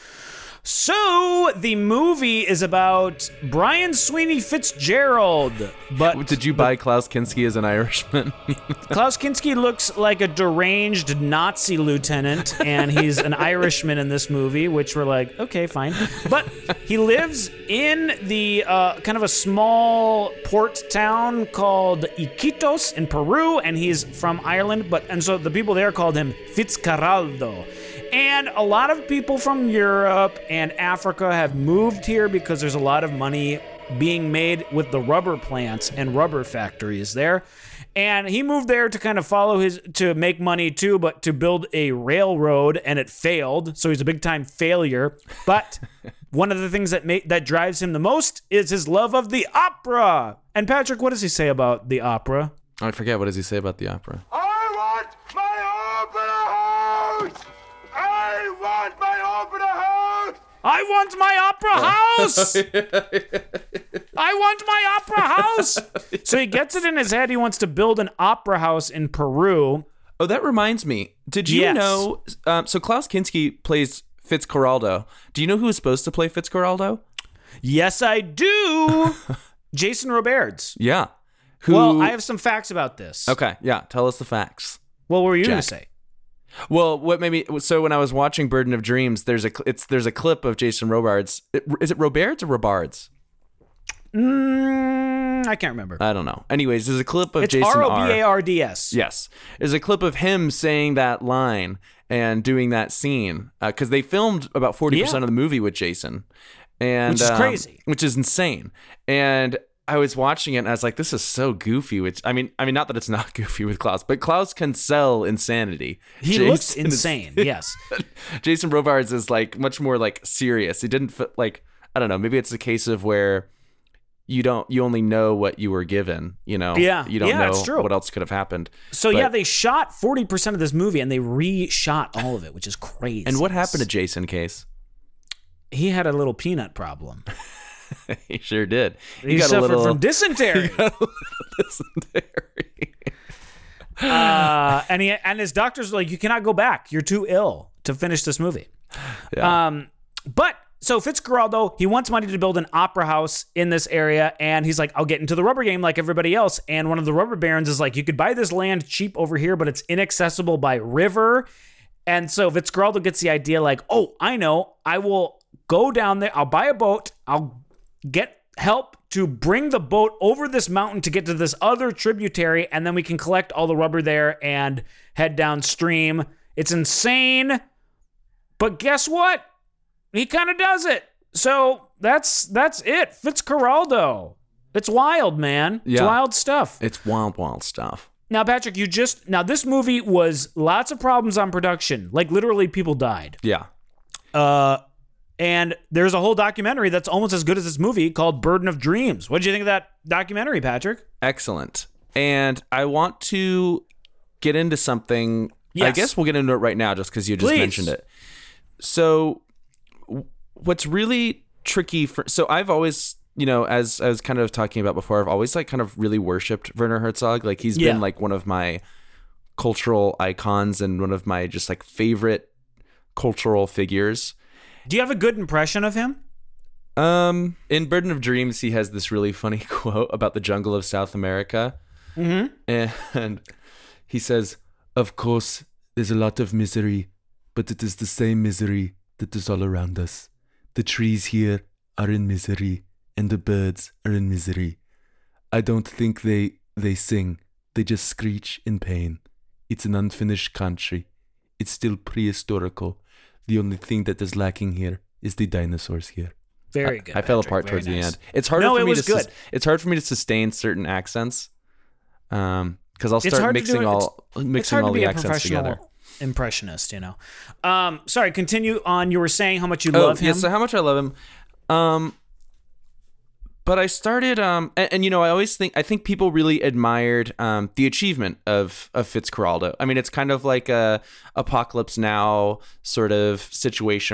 B: So the movie is about Brian Sweeney Fitzgerald, but
C: Did you buy Klaus Kinski as an Irishman?
B: Klaus Kinski looks like a deranged Nazi lieutenant, and he's an Irishman in this movie, which we're like, okay, fine. But he lives in the kind of a small port town called Iquitos in Peru, and he's from Ireland, and so the people there called him Fitzcarraldo. And a lot of people from Europe and Africa have moved here because there's a lot of money being made with the rubber plants and rubber factories there. And he moved there to kind of to make money too, but to build a railroad, and it failed. So he's a big time failure. But one of the things that drives him the most is his love of the opera. And Patrick, what does he say about the opera?
C: I forget. What does he say about the opera?
G: I want my opera house! I want my opera house!
B: I want my opera house! I want my opera house! So he gets it in his head. He wants to build an opera house in Peru.
C: Oh, that reminds me. Did you
B: Yes.
C: know? So Klaus Kinski plays Fitzcarraldo. Do you know who was supposed to play Fitzcarraldo?
B: Yes, I do. Jason Robards.
C: Yeah. Who?
B: Well, I have some facts about this.
C: Okay. Yeah. Tell us the facts.
B: What were you going to
C: Jack.
B: say?
C: Well, what made me so when I was watching Burden of Dreams, there's a clip of Jason Robards. Is it Robards or Robards?
B: I can't remember.
C: I don't know. Anyways, there's a clip of
B: It's
C: Jason
B: Robards.
C: Yes, there's a clip of him saying that line and doing that scene because they filmed about 40% of the movie with Jason, and
B: Which is crazy.
C: which is insane. And I was watching it and I was like, this is so goofy. Which I mean, not that it's not goofy with Klaus, but Klaus can sell insanity.
B: He looks insane. Yes.
C: Jason Robards is like much more like serious. He didn't like, I don't know. Maybe it's a case of where you only know what you were given, you know?
B: Yeah.
C: You don't
B: Yeah,
C: know
B: it's true.
C: what else could have happened.
B: So
C: But-
B: they shot 40% of this movie and they reshot all of it, which is crazy.
C: And what happened to Jason Case?
B: He had a little peanut problem.
C: He sure did.
B: He suffered from dysentery.
C: dysentery.
B: And his doctors were like, you cannot go back. You're too ill to finish this movie.
C: Yeah.
B: But so Fitzcarraldo, he wants money to build an opera house in this area, and he's like, I'll get into the rubber game like everybody else. And one of the rubber barons is like, you could buy this land cheap over here, but it's inaccessible by river. And so Fitzcarraldo gets the idea like, oh, I know, I will go down there, I'll buy a boat, I'll get help to bring the boat over this mountain to get to this other tributary, and then we can collect all the rubber there and head downstream. It's insane, but guess what? He kind of does it. So that's it. Fitzcarraldo. It's wild, man. It's
C: Yeah.
B: wild stuff.
C: It's wild stuff.
B: Now, Patrick, now this movie was lots of problems on production. Like literally people died.
C: Yeah.
B: And there's a whole documentary that's almost as good as this movie called Burden of Dreams. What did you think of that documentary, Patrick?
C: Excellent. And I want to get into something. I
B: Yes.
C: guess we'll get into it right now just because you just
B: Please.
C: mentioned it. So what's really tricky so I've always, as I was kind of talking about before, I've always like kind of really worshipped Werner Herzog. Like he's
B: Yeah.
C: been like one of my cultural icons and one of my just like favorite cultural figures.
B: Do you have a good impression of him?
C: In Burden of Dreams, he has this really funny quote about the jungle of South America. Mm-hmm. And he says, "Of course, there's a lot of misery, but it is the same misery that is all around us. The trees here are in misery, and the birds are in misery. I don't think they sing. They just screech in pain. It's an unfinished country. It's still prehistorical. The only thing that is lacking here is the dinosaurs here."
B: Very good.
C: I fell
B: Patrick.
C: apart
B: Very
C: towards the
B: nice.
C: end. It's harder
B: No,
C: for
B: it
C: me
B: was
C: to
B: good.
C: it's hard for me to sustain certain accents. Because I'll
B: It's
C: start
B: hard to do
C: mixing
B: it.
C: all
B: It's hard to
C: all
B: be
C: the
B: a
C: accents
B: professional
C: together.
B: impressionist, Sorry, continue on. You were saying how much you love him.
C: Yeah, so how much I love him. But I started I think people really admired the achievement of Fitzcarraldo. I mean, it's kind of like a Apocalypse Now sort of situation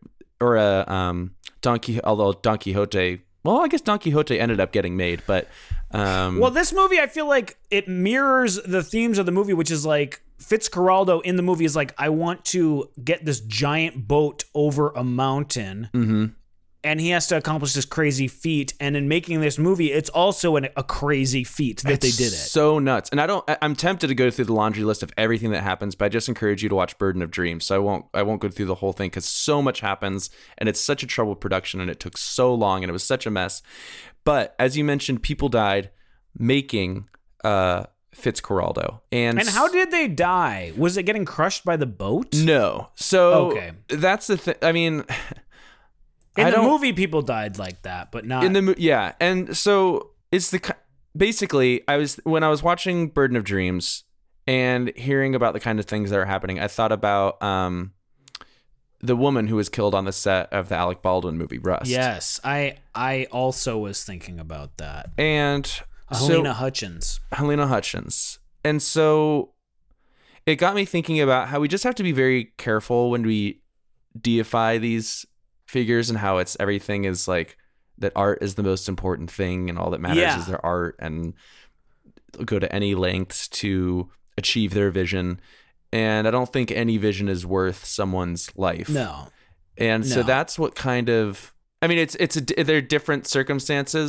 C: although Don Quixote, well, I guess Don Quixote ended up getting made, but
B: Well, this movie, I feel like it mirrors the themes of the movie, which is like Fitzcarraldo in the movie is like, I want to get this giant boat over a mountain. Mm-hmm. And he has to accomplish this crazy feat. And in making this movie, it's also a crazy feat that they did it.
C: So nuts. And I'm tempted to go through the laundry list of everything that happens, but I just encourage you to watch Burden of Dreams. So I won't go through the whole thing because so much happens and it's such a troubled production and it took so long and it was such a mess. But as you mentioned, people died making Fitzcarraldo. And
B: how did they die? Was it getting crushed by the boat?
C: No. So
B: Okay.
C: That's the thing. I mean,
B: In the movie, people died like that, but not...
C: Yeah. And so it's basically, when I was watching Burden of Dreams and hearing about the kind of things that are happening, I thought about the woman who was killed on the set of the Alec Baldwin movie Rust.
B: Yes, I also was thinking about that.
C: And
B: Helena Hutchins.
C: And so it got me thinking about how we just have to be very careful when we deify these figures and how everything is like that art is the most important thing and all that matters is their art and go to any lengths to achieve their vision. And I don't think any vision is worth someone's life.
B: No.
C: And so that's what kind of, I mean, they're different circumstances,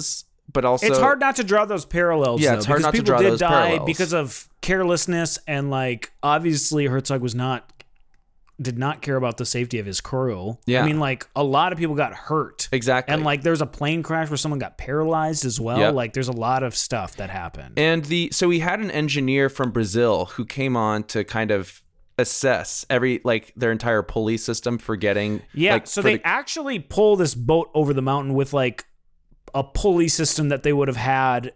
C: but also
B: it's hard not to draw those parallels.
C: Yeah,
B: though,
C: it's hard
B: because
C: not to
B: people
C: draw
B: did
C: those
B: die
C: parallels.
B: because of carelessness, and like obviously Herzog did not care about the safety of his crew.
C: Yeah.
B: I mean, like a lot of people got hurt.
C: Exactly.
B: And like there's a plane crash where someone got paralyzed as well.
C: Yep.
B: Like there's a lot of stuff that happened.
C: And so we had an engineer from Brazil who came on to kind of assess their entire pulley system for getting
B: So they actually pull this boat over the mountain with like a pulley system that they would have had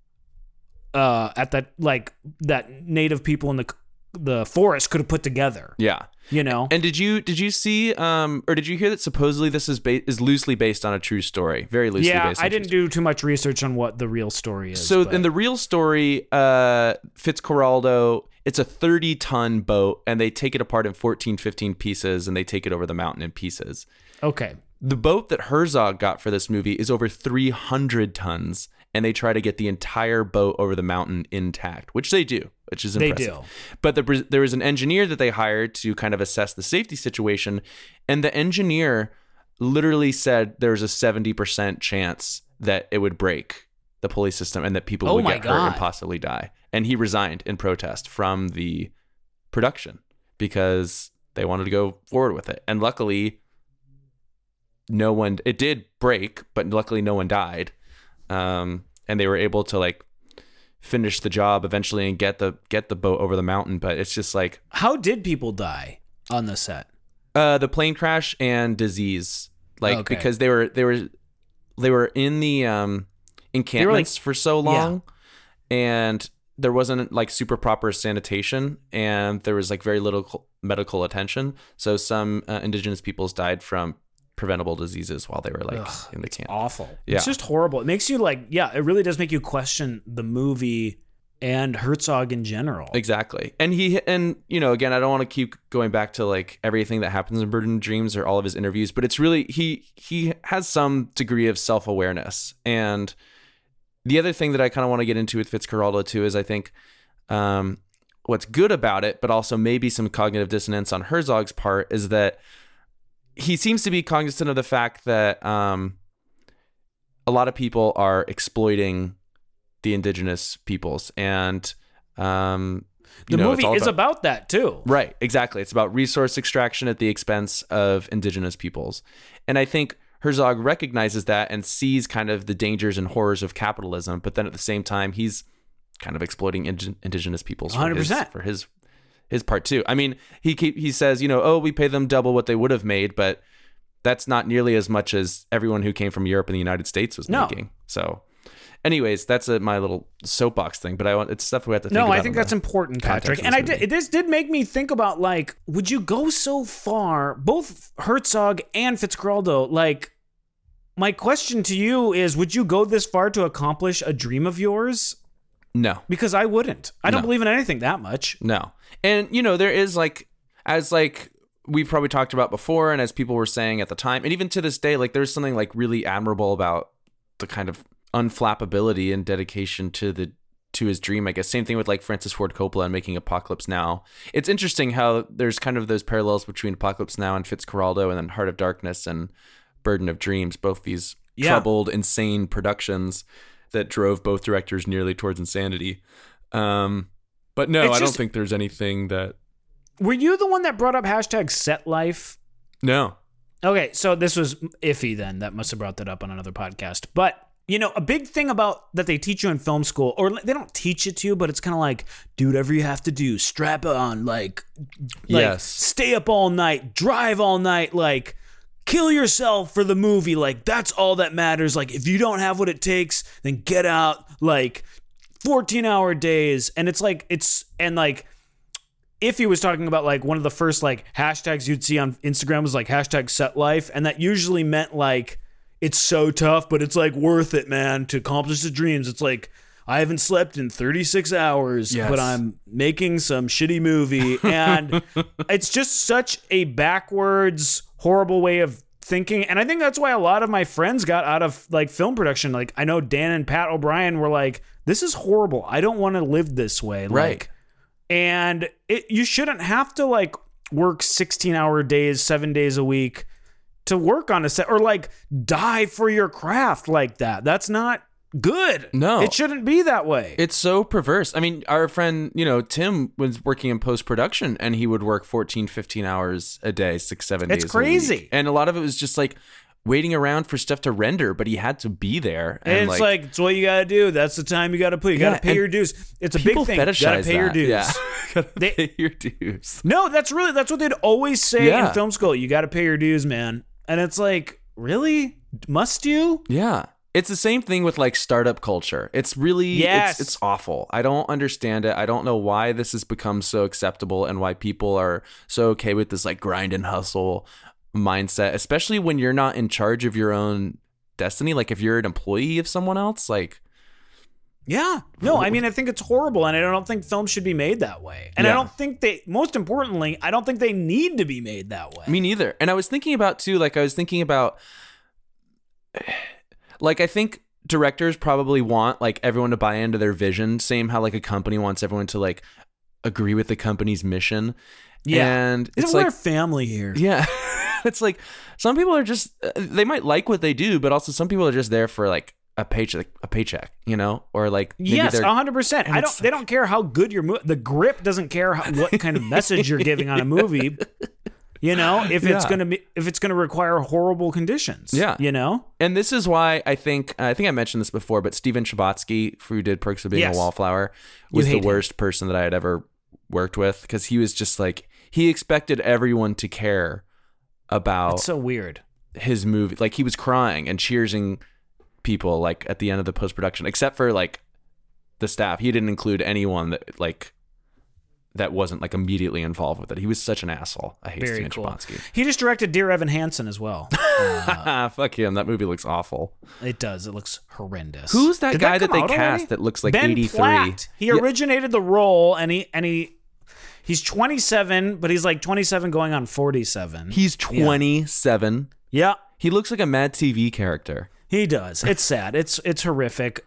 B: at that native people in the forest could have put together.
C: Yeah.
B: You know.
C: And did you see or did you hear that supposedly this is loosely based on a true story? Very loosely based on
B: I didn't do too much research on what the real story is.
C: So in the real story, Fitzcarraldo, it's a 30-ton boat, and they take it apart in 14, 15 pieces, and they take it over the mountain in pieces.
B: Okay.
C: The boat that Herzog got for this movie is over 300 tons, and they try to get the entire boat over the mountain intact, which they do, which is impressive.
B: They do.
C: But there was an engineer that they hired to kind of assess the safety situation, and the engineer literally said there was a 70% chance that it would break the pulley system and that people would get hurt and possibly die. And he resigned in protest from the production because they wanted to go forward with it. And luckily, it did break, but luckily no one died. And they were able to like finish the job eventually and get the boat over the mountain. But it's just like,
B: how did people die on the set?
C: The plane crash and disease, because they were in the encampments for so long, and there wasn't like super proper sanitation, and there was like very little medical attention. So some indigenous peoples died from preventable diseases while they were like in the camp.
B: Awful.
C: Yeah.
B: It's just horrible. It makes you like, it really does make you question the movie and Herzog in general.
C: Exactly. And again, I don't want to keep going back to like everything that happens in Burden of Dreams or all of his interviews, but it's really, he has some degree of self-awareness. And the other thing that I kind of want to get into with Fitzcarraldo too is I think what's good about it, but also maybe some cognitive dissonance on Herzog's part, is that he seems to be cognizant of the fact that a lot of people are exploiting the indigenous peoples, and
B: the movie is about that too.
C: Right, exactly. It's about resource extraction at the expense of indigenous peoples. And I think Herzog recognizes that and sees kind of the dangers and horrors of capitalism, but then at the same time, he's kind of exploiting indigenous peoples
B: 100%
C: for his part too. I mean, he says, we pay them double what they would have made, but that's not nearly as much as everyone who came from Europe and the United States was making. So anyways, that's my little soapbox thing, but it's stuff we have to think about.
B: No, I think that's important, Patrick. And this did make me think about, like, would you go so far, both Herzog and Fitzcarraldo, like, my question to you is, would you go this far to accomplish a dream of yours?
C: No.
B: Because I wouldn't. I don't believe in anything that much.
C: No. And, there is, like, as, like, we've probably talked about before, and as people were saying at the time, and even to this day, like, there's something, like, really admirable about the kind of unflappability and dedication to his dream, I guess. Same thing with like Francis Ford Coppola and making Apocalypse Now. It's interesting how there's kind of those parallels between Apocalypse Now and Fitzcarraldo, and then Heart of Darkness and Burden of Dreams, both these troubled, insane productions that drove both directors nearly towards insanity. But no, I don't think there's anything that...
B: Were you the one that brought up #SetLife?
C: No.
B: Okay, so this was iffy then. That must have brought that up on another podcast. But a big thing about that they teach you in film school, or they don't teach it to you, but it's kind of like, do whatever you have to do, strap on, like stay up all night, drive all night, like kill yourself for the movie, like that's all that matters. Like if you don't have what it takes, then get out, like 14-hour days. And it's like, if he was talking about like one of the first like hashtags you'd see on Instagram was like #SetLife, and that usually meant like, it's so tough, but it's like worth it, man, to accomplish the dreams. It's like, I haven't slept in 36 hours, but I'm making some shitty movie. And it's just such a backwards, horrible way of thinking. And I think that's why a lot of my friends got out of like film production. Like I know Dan and Pat O'Brien were like, this is horrible. I don't want to live this way.
C: Right.
B: And you shouldn't have to like work 16-hour days, 7 days a week to work on a set, or like die for your craft like that. That's not good.
C: No.
B: It shouldn't be that way.
C: It's so perverse. I mean, our friend, Tim was working in post-production and he would work 14, 15 hours a day, 6-7 days
B: It's crazy.
C: a week. And a lot of it was just like waiting around for stuff to render, but he had to be there.
B: And it's like, it's what you got to do. That's the time you got to put. You got to pay your dues. It's a big
C: people
B: thing. You got to
C: fetishize
B: pay your
C: that.
B: dues.
C: Yeah. Gotta pay your dues.
B: No, that's what they'd always say
C: Yeah.
B: in film school. You got to pay your dues, man. And it's like, really? Must you?
C: Yeah. It's the same thing with like startup culture. It's really,
B: Yes.
C: it's awful. I don't understand it. I don't know why this has become so acceptable and why people are so okay with this like grind and hustle mindset, especially when you're not in charge of your own destiny. Like if you're an employee of someone else, like.
B: Yeah. No, I mean, I think it's horrible, and I don't think films should be made that way. And I
C: Yeah.
B: don't think most importantly, I don't think they need to be made that way.
C: Me neither. And I was thinking about too, I think directors probably want like everyone to buy into their vision, same how like a company wants everyone to like agree with the company's mission.
B: Yeah.
C: And it's
B: We're
C: like,
B: a family here.
C: yeah, it's like some people are just, they might like what they do, but also some people are just there for like a paycheck, or like maybe
B: Yes,
C: they're
B: 100%. They don't care how good your movie. The grip doesn't care what kind of message you're giving on a movie. If it's gonna require horrible conditions.
C: Yeah. And this is why I think I mentioned this before, but Steven Chbosky, who did Perks of Being
B: Yes.
C: a Wallflower, was
B: You
C: the
B: hate him.
C: worst person that I had ever worked with, because he was just like, he expected everyone to care about
B: It's so weird.
C: his movie. Like he was crying and cheersing people like at the end of the post-production, except for like the staff. He didn't include anyone that wasn't like immediately involved with it. He was such an asshole. I hate
B: Very
C: Steven
B: cool.
C: Chbosky.
B: He just directed Dear Evan Hansen as well.
C: Fuck him. That movie looks awful.
B: It does. It looks horrendous.
C: Who's that
B: Did
C: guy that
B: come
C: they
B: out
C: cast
B: already?
C: that looks like
B: Ben
C: 83?
B: Platt. He
C: Yeah.
B: originated the role, and he's 27, but he's like 27 going on 47.
C: He's 27.
B: Yeah,
C: He looks like a Mad TV character.
B: he does. It's sad. It's horrific.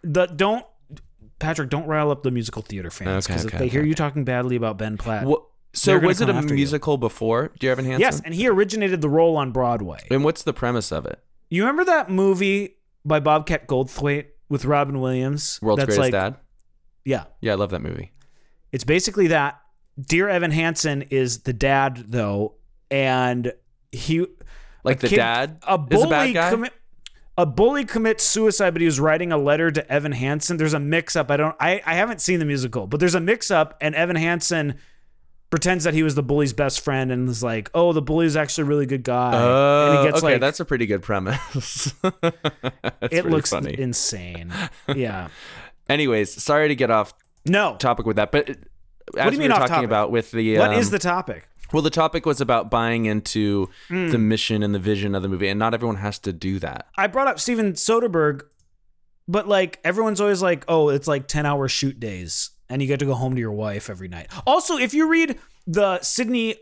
B: Patrick, don't rile up the musical theater fans, because if they hear you talking badly about Ben Platt.
C: So
B: They're gonna
C: was it a
B: come after you.
C: musical before Dear Evan Hansen?
B: Yes, and he originated the role on Broadway.
C: And what's the premise of it?
B: You remember that movie by Bobcat Goldthwait with Robin Williams?
C: World's
B: That's
C: Greatest
B: like,
C: Dad?
B: Yeah.
C: Yeah, I love that movie.
B: It's basically that. Dear Evan Hansen is the dad, though, and he
C: Like
B: a
C: the
B: kid-
C: dad
B: a
C: is a
B: bully
C: bad guy?
B: a bully commits suicide, but he was writing a letter to Evan Hansen. There's a mix-up. I haven't seen the musical, but there's a mix-up, and Evan Hansen pretends that he was the bully's best friend and is like, "Oh, the bully's actually a really good guy." And he gets
C: okay,
B: like,
C: that's a pretty good premise. That's
B: it
C: pretty
B: looks
C: funny.
B: insane. Yeah.
C: Anyways, sorry to get off
B: No.
C: topic with that, but as
B: do you
C: we
B: mean
C: were
B: off
C: talking
B: topic?
C: about with the
B: What is the topic?
C: well, the topic was about buying into the mission and the vision of the movie, and not everyone has to do that.
B: I brought up Steven Soderbergh, but like everyone's always like, "Oh, it's like 10-hour shoot days, and you get to go home to your wife every night." Also, if you read the Sidney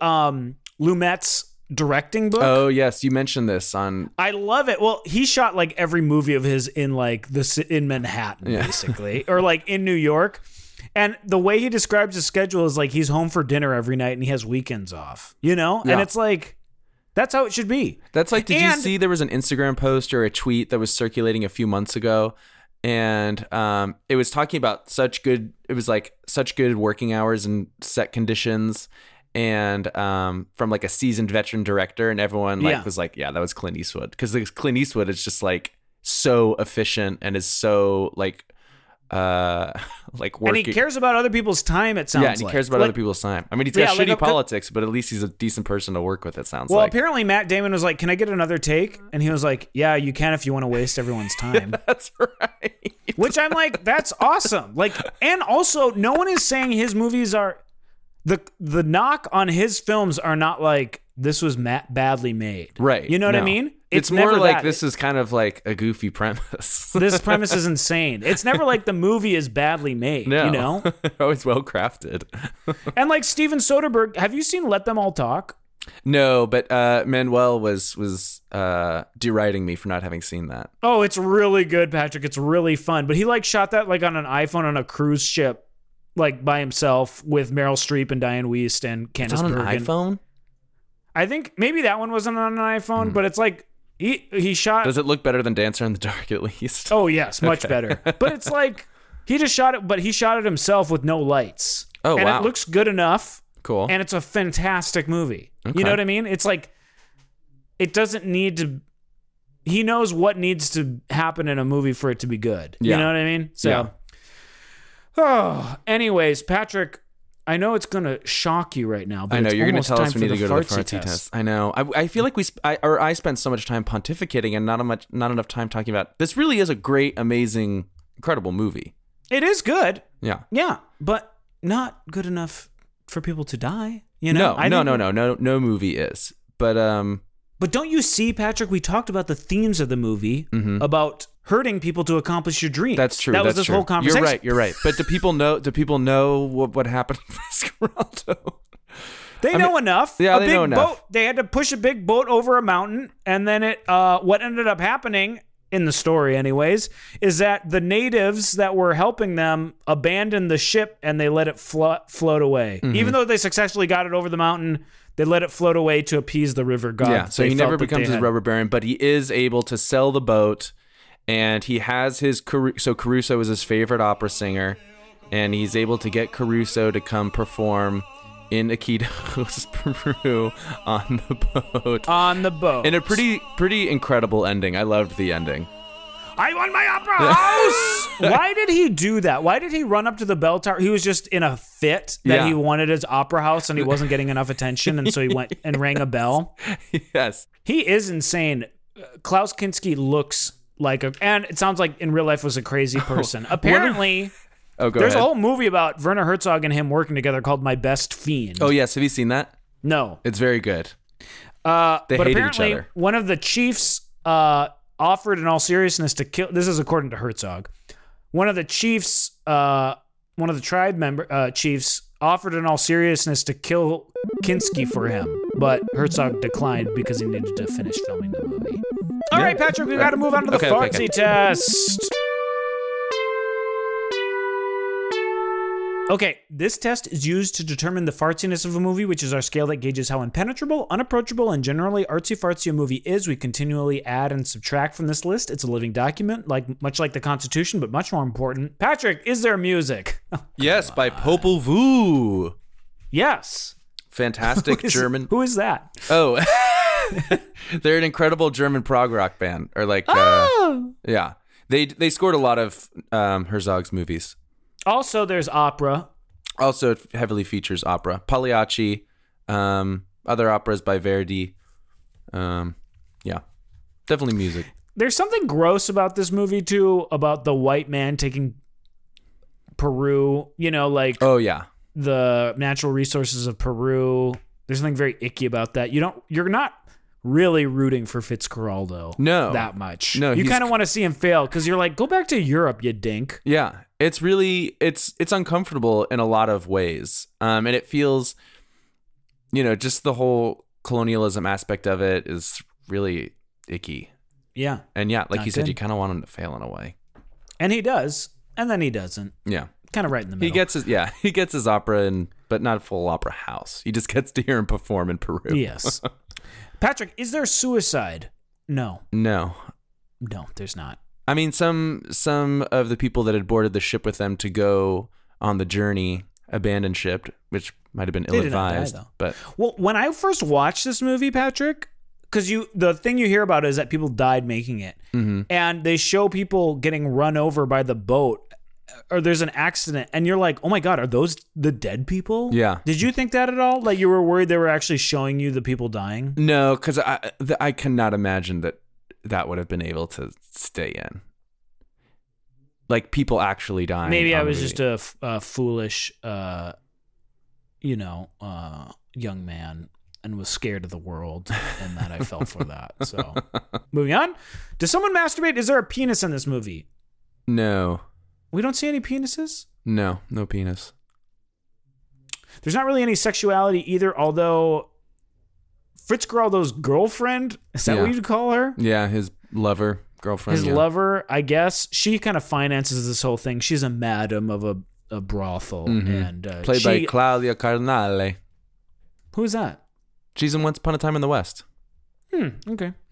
B: Lumet's directing book,
C: Oh yes, you mentioned this on.
B: I love it. Well, he shot like every movie of his in like in Manhattan,
C: Yeah.
B: basically, or like in New York. And the way he describes his schedule is like he's home for dinner every night and he has weekends off, And
C: Yeah.
B: it's like, that's how it should be.
C: That's like, did you
B: And-
C: see there was an Instagram post or a tweet that was circulating a few months ago, and it was talking about such good working hours and set conditions, and from like a seasoned veteran director, and everyone like
B: Yeah.
C: was like, yeah, that was Clint Eastwood, because Clint Eastwood is just like so efficient and is so like working.
B: And he cares about other people's time, it sounds
C: Yeah,
B: like.
C: and he cares about
B: Like,
C: other people's time. I mean, he's
B: Yeah,
C: got
B: like
C: shitty
B: a-
C: politics, but at least he's a decent person to work with, it sounds
B: Well,
C: like.
B: apparently Matt Damon was like, "Can I get another take?" And he was like, "Yeah, you can if you want to waste everyone's time."
C: That's right.
B: Which I'm like, that's awesome. Like, and also, no one is saying his movies are the knock on his films are not like this was badly made.
C: Right.
B: You know what I
C: No.
B: mean?
C: It's more
B: never
C: like
B: that.
C: this is kind of like a goofy premise.
B: This premise is insane. It's never like the movie is badly made.
C: No.
B: You know?
C: Always well crafted.
B: And like Steven Soderbergh, have you seen Let Them All Talk?
C: No, but Manuel was deriding me for not having seen that.
B: Oh, it's really good, Patrick. It's really fun. But he like shot that like on an iPhone on a cruise ship, like by himself with Meryl Streep and Diane Wiest and Candice
C: It's on an
B: Bergen.
C: iPhone?
B: I think maybe that one wasn't on an iPhone, but it's like He shot.
C: Does it look better than Dancer in the Dark at least?
B: Oh yes, much better. But it's like he just shot it, but he shot it himself with no lights.
C: Oh,
B: and
C: wow.
B: it looks good enough.
C: Cool.
B: And it's a fantastic movie.
C: Okay.
B: You know what I mean? It's like it doesn't need to. He knows what needs to happen in a movie for it to be good.
C: Yeah.
B: You know what I mean? So.
C: Yeah.
B: Oh, anyways, Patrick, I know it's gonna shock you right now, but
C: I know
B: it's
C: you're going to
B: almost
C: tell us
B: time
C: we
B: for
C: need to go to the
B: fartsy
C: fartsy test. I know. I feel like I spent so much time pontificating and not enough time talking about this. Really is a great, amazing, incredible movie.
B: It is good,
C: Yeah.
B: yeah, but not good enough for people to die. You know?
C: No movie is.
B: But don't you see, Patrick? We talked about the themes of the movie about hurting people to accomplish your dreams.
C: That's true.
B: That was
C: that's
B: this
C: true.
B: whole conversation.
C: You're right. But do people know what happened to Fitzcarraldo?
B: They know enough.
C: Yeah, they know enough.
B: Boat. They had to push a big boat over a mountain, and then what ended up happening in the story, anyways, is that the natives that were helping them abandoned the ship and they let it float away. Even though they successfully got it over the mountain, they let it float away to appease the river god.
C: Yeah, so
B: They
C: he
B: felt
C: never
B: that
C: becomes
B: they
C: his
B: had-
C: rubber baron, but he is able to sell the boat, and he has his so Caruso is his favorite opera singer, and he's able to get Caruso to come perform in Iquitos, Peru, on the boat.
B: on the boat.
C: In a pretty incredible ending. I loved the ending.
B: I want my opera house. Why did he do that? Why did he run up to the bell tower? He was just in a fit that
C: Yeah.
B: he wanted his opera house and he wasn't getting enough attention, and so he went and rang a bell.
C: Yes.
B: He is insane. Klaus Kinski looks like and it sounds like in real life was a crazy person. Apparently,
C: Oh, go
B: there's
C: ahead.
B: a whole movie about Werner Herzog and him working together called My Best Fiend.
C: Oh, yes. Have you seen that?
B: No.
C: It's very good. They
B: But
C: hated each
B: apparently,
C: other.
B: one of the chiefs offered in all seriousness to kill. This is according to Herzog. One of the chiefs, one of the tribe member chiefs, offered in all seriousness to kill Kinski for him, but Herzog declined because he needed to finish filming the movie. All right, Patrick, we got to move on to the
C: Okay,
B: fartsy test. Okay, this test is used to determine the fartsiness of a movie, which is our scale that gauges how impenetrable, unapproachable, and generally artsy-fartsy a movie is. We continually add and subtract from this list. It's a living document, much like the Constitution, but much more important. Patrick, is there music?
C: Yes, by Popol Vuh.
B: Yes.
C: Fantastic German.
B: Who is that?
C: Oh, they're an incredible German prog rock band. Or yeah, they scored a lot of Herzog's movies.
B: Also, there's opera.
C: Also, it heavily features opera. Pagliacci, other operas by Verdi. Yeah, definitely music.
B: There's something gross about this movie, too, about the white man taking Peru,
C: Oh, yeah.
B: the natural resources of Peru. There's something very icky about that. You're not really rooting for Fitzcarraldo that much.
C: No,
B: you
C: he's-
B: kind of want to see him fail because you're like, go back to Europe, you dink.
C: Yeah, it's really it's uncomfortable in a lot of ways, and it feels, just the whole colonialism aspect of it is really icky.
B: Yeah,
C: And yeah, like
B: Not
C: you said,
B: good.
C: you kind of want him to fail in a way.
B: and he does, and then he doesn't.
C: Yeah,
B: Kind of right in the middle.
C: he gets his opera, but not a full opera house. He just gets to hear him perform in Peru.
B: Yes. Patrick, is there suicide? No,
C: No.
B: there's not.
C: I mean, some of the people that had boarded the ship with them to go on the journey abandoned ship, which might have been
B: They did not die,
C: ill-advised.
B: though.
C: But
B: Well, when I first watched this movie, Patrick, because the thing you hear about is that people died making it, and they show people getting run over by the boat, or there's an accident, and you're like, oh my god, are those the dead people?
C: Yeah.
B: Did you think that at all? Like you were worried they were actually showing you the people dying?
C: no, because I cannot imagine that would have been able to stay in. Like people actually dying.
B: Maybe I
C: on the
B: was
C: movie.
B: just a foolish, young man. And was scared of the world, and that I fell for that. So, moving on. Does someone masturbate? Is there a penis in this movie?
C: No
B: We don't see any penises.
C: penis.
B: There's not really any sexuality either, although Fitzcarraldo's girlfriend, is that
C: Yeah.
B: what you'd call her?
C: Yeah, his lover, girlfriend.
B: His
C: yeah.
B: lover, I guess. She kind of finances this whole thing. She's a madam of a brothel. And
C: Played by Claudia Cardinale.
B: Who's that?
C: She's in Once Upon a Time in the West.
B: Okay.
C: Yeah.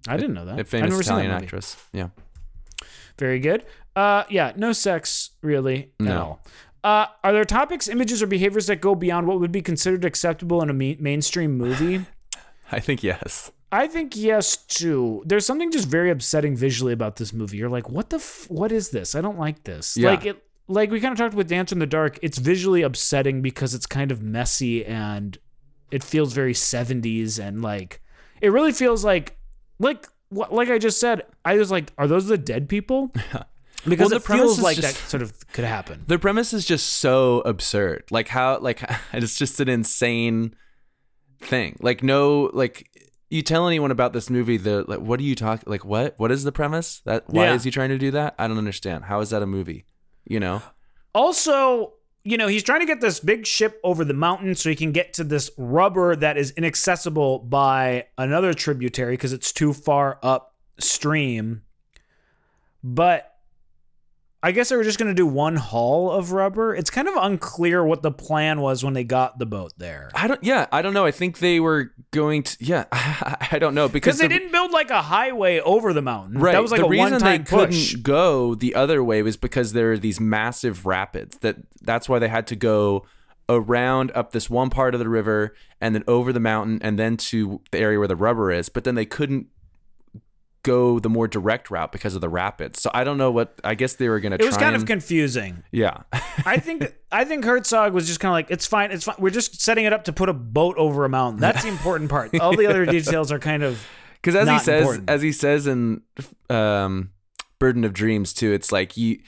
B: I didn't know that.
C: A
B: I've
C: famous
B: never seen that
C: Italian
B: movie.
C: actress. Yeah.
B: Very good. Yeah, no sex really at
C: No.
B: all. Are there topics, images, or behaviors that go beyond what would be considered acceptable in a mainstream movie?
C: I think yes.
B: I think yes too. There's something just very upsetting visually about this movie. You're like, what what is this? I don't like this.
C: Yeah.
B: Like we kind of talked with Dancer in the Dark. It's visually upsetting because it's kind of messy and it feels very 70s, and like it really feels like I just said. I was like, are those the dead people? Because
C: Well,
B: it
C: the premise
B: feels
C: is
B: like
C: just-
B: that sort of could happen.
C: The premise is just so absurd. Like how, like it's just an insane thing. Like no, like you tell anyone about this movie, like, what are you talking? Like what is the premise? Why
B: Yeah.
C: is he trying to do that? I don't understand. How is that a movie? You know?
B: Also, he's trying to get this big ship over the mountain so he can get to this rubber that is inaccessible by another tributary because it's too far upstream. But I guess they were just going to do one haul of rubber. It's kind of unclear what the plan was when they got the boat there.
C: I don't know. I think they were going to, I don't know
B: Because they didn't build like a highway over the mountain.
C: Right.
B: That was like
C: the
B: a
C: reason
B: one-time
C: they
B: push.
C: couldn't go the other way was because there are these massive rapids. That's why they had to go around up this one part of the river and then over the mountain and then to the area where the rubber is. But then they couldn't go the more direct route because of the rapids. So I don't know what. I guess they were going to.
B: It was kind of confusing.
C: Yeah.
B: I think Herzog was just kind of like, it's fine. We're just setting it up to put a boat over a mountain. That's the important part. All the other details are kind of
C: Because
B: not important.
C: as he says in Burden of Dreams too, it's like he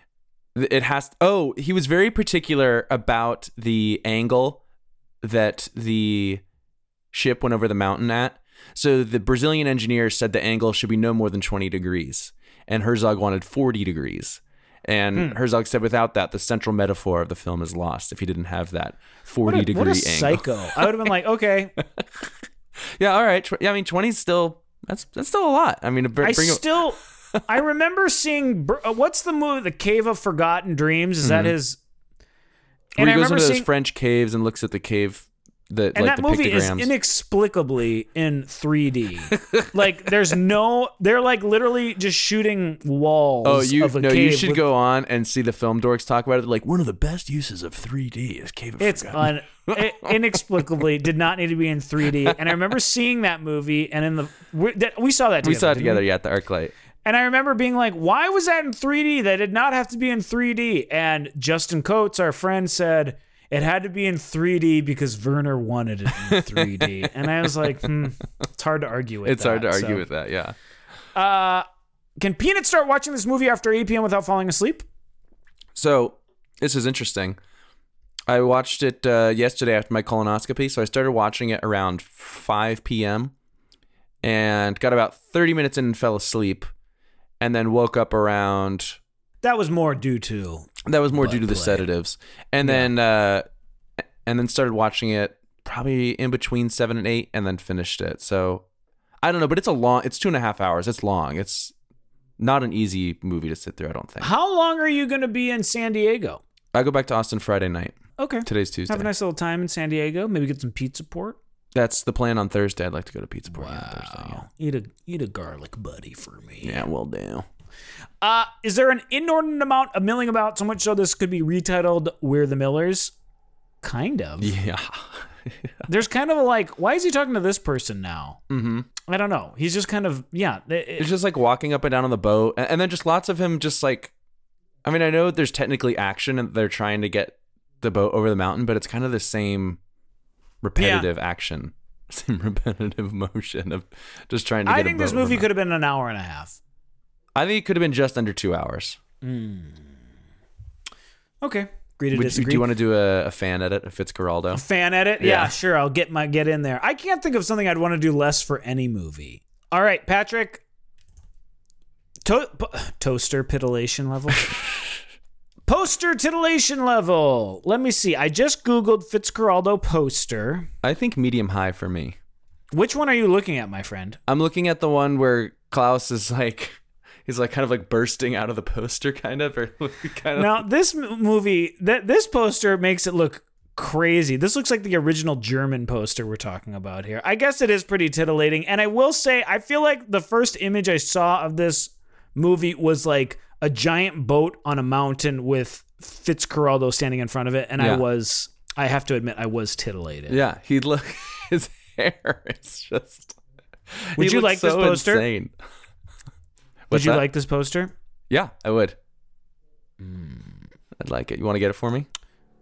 C: was very particular about the angle that the ship went over the mountain at. So the Brazilian engineer said the angle should be no more than 20 degrees, and Herzog wanted 40 degrees. And Herzog said, without that, the central metaphor of the film is lost if he didn't have that 40-degree
B: what a
C: angle.
B: psycho. I would have been like, okay.
C: Yeah, all right. I mean, 20 is still that's still a lot. I mean,
B: I remember seeing, what's the movie, The Cave of Forgotten Dreams? Is that his?
C: Where
B: And
C: he
B: I
C: goes
B: remember
C: into those
B: seeing,
C: French caves and looks at the cave,
B: and
C: like
B: that
C: the
B: movie is
C: pictograms.
B: inexplicably in 3D. Like, they're like literally just shooting walls of a cave.
C: You should
B: with-
C: go on and see the film dorks talk about it. They're like, one of the best uses of 3D is Cave of
B: It's
C: Forgotten.
B: it inexplicably did not need to be in 3D. And I remember seeing that movie, and we saw that together.
C: We saw it
B: didn't
C: together, at the ArcLight.
B: And I remember being like, why was that in 3D? That did not have to be in 3D. And Justin Coates, our friend, said it had to be in 3D because Werner wanted it in 3D. And I was like, it's hard to argue with that.
C: It's hard to argue with that, yeah.
B: Can Peanut start watching this movie after 8 p.m. without falling asleep?
C: So, this is interesting. I watched it yesterday after my colonoscopy, so I started watching it around 5 p.m. and got about 30 minutes in and fell asleep, and then woke up around...
B: That was more due to...
C: That was more due to the sedatives. And then started watching it probably in between 7 and 8 and then finished it. So I don't know, but it's 2.5 hours. It's long. It's not an easy movie to sit through, I don't think.
B: How long are you going to be in San Diego?
C: I go back to Austin Friday night.
B: Okay.
C: Today's Tuesday.
B: Have a nice little time in San Diego. Maybe get some pizza port.
C: That's the plan on Thursday. I'd like to go to Pizza Party on Thursday. Yeah.
B: Eat a garlic buddy for me.
C: Yeah, will do.
B: Is there an inordinate amount of milling about, so much so this could be retitled We're the Millers? Kind of.
C: Yeah.
B: There's kind of a like, why is he talking to this person now? Mm-hmm. I don't know. He's just kind of, yeah.
C: It's just like walking up and down on the boat. And then just lots of him just like, I mean, I know there's technically action and they're trying to get the boat over the mountain, but it's kind of the same repetitive action, same repetitive motion of just trying to get
B: I think this movie could have been an hour and a half.
C: I think it could have been just under 2 hours.
B: Okay. Agree to
C: Do
B: disagree.
C: you want to do a fan edit of Fitzcarraldo?
B: Fan edit? Yeah, sure. I'll get in there. I can't think of something I'd want to do less for any movie. All right, Patrick. Toaster titillation level. Poster titillation level. Let me see. I just Googled Fitzcarraldo poster.
C: I think medium high for me.
B: Which one are you looking at, my friend?
C: I'm looking at the one where Klaus is like, he's like kind of like bursting out of the poster, kind of, or kind of.
B: Now, this movie, this poster makes it look crazy. This looks like the original German poster we're talking about here. I guess it is pretty titillating. And I will say, I feel like the first image I saw of this movie was like a giant boat on a mountain with Fitzcarraldo standing in front of it. And
C: Yeah.
B: I have to admit, I was titillated.
C: Yeah, his hair is just.
B: Would
C: he
B: you
C: looks
B: like this
C: so
B: poster?
C: Insane.
B: Would
C: What's
B: you
C: that?
B: like this poster?
C: Yeah, I would. I'd like it. You want to get it for me?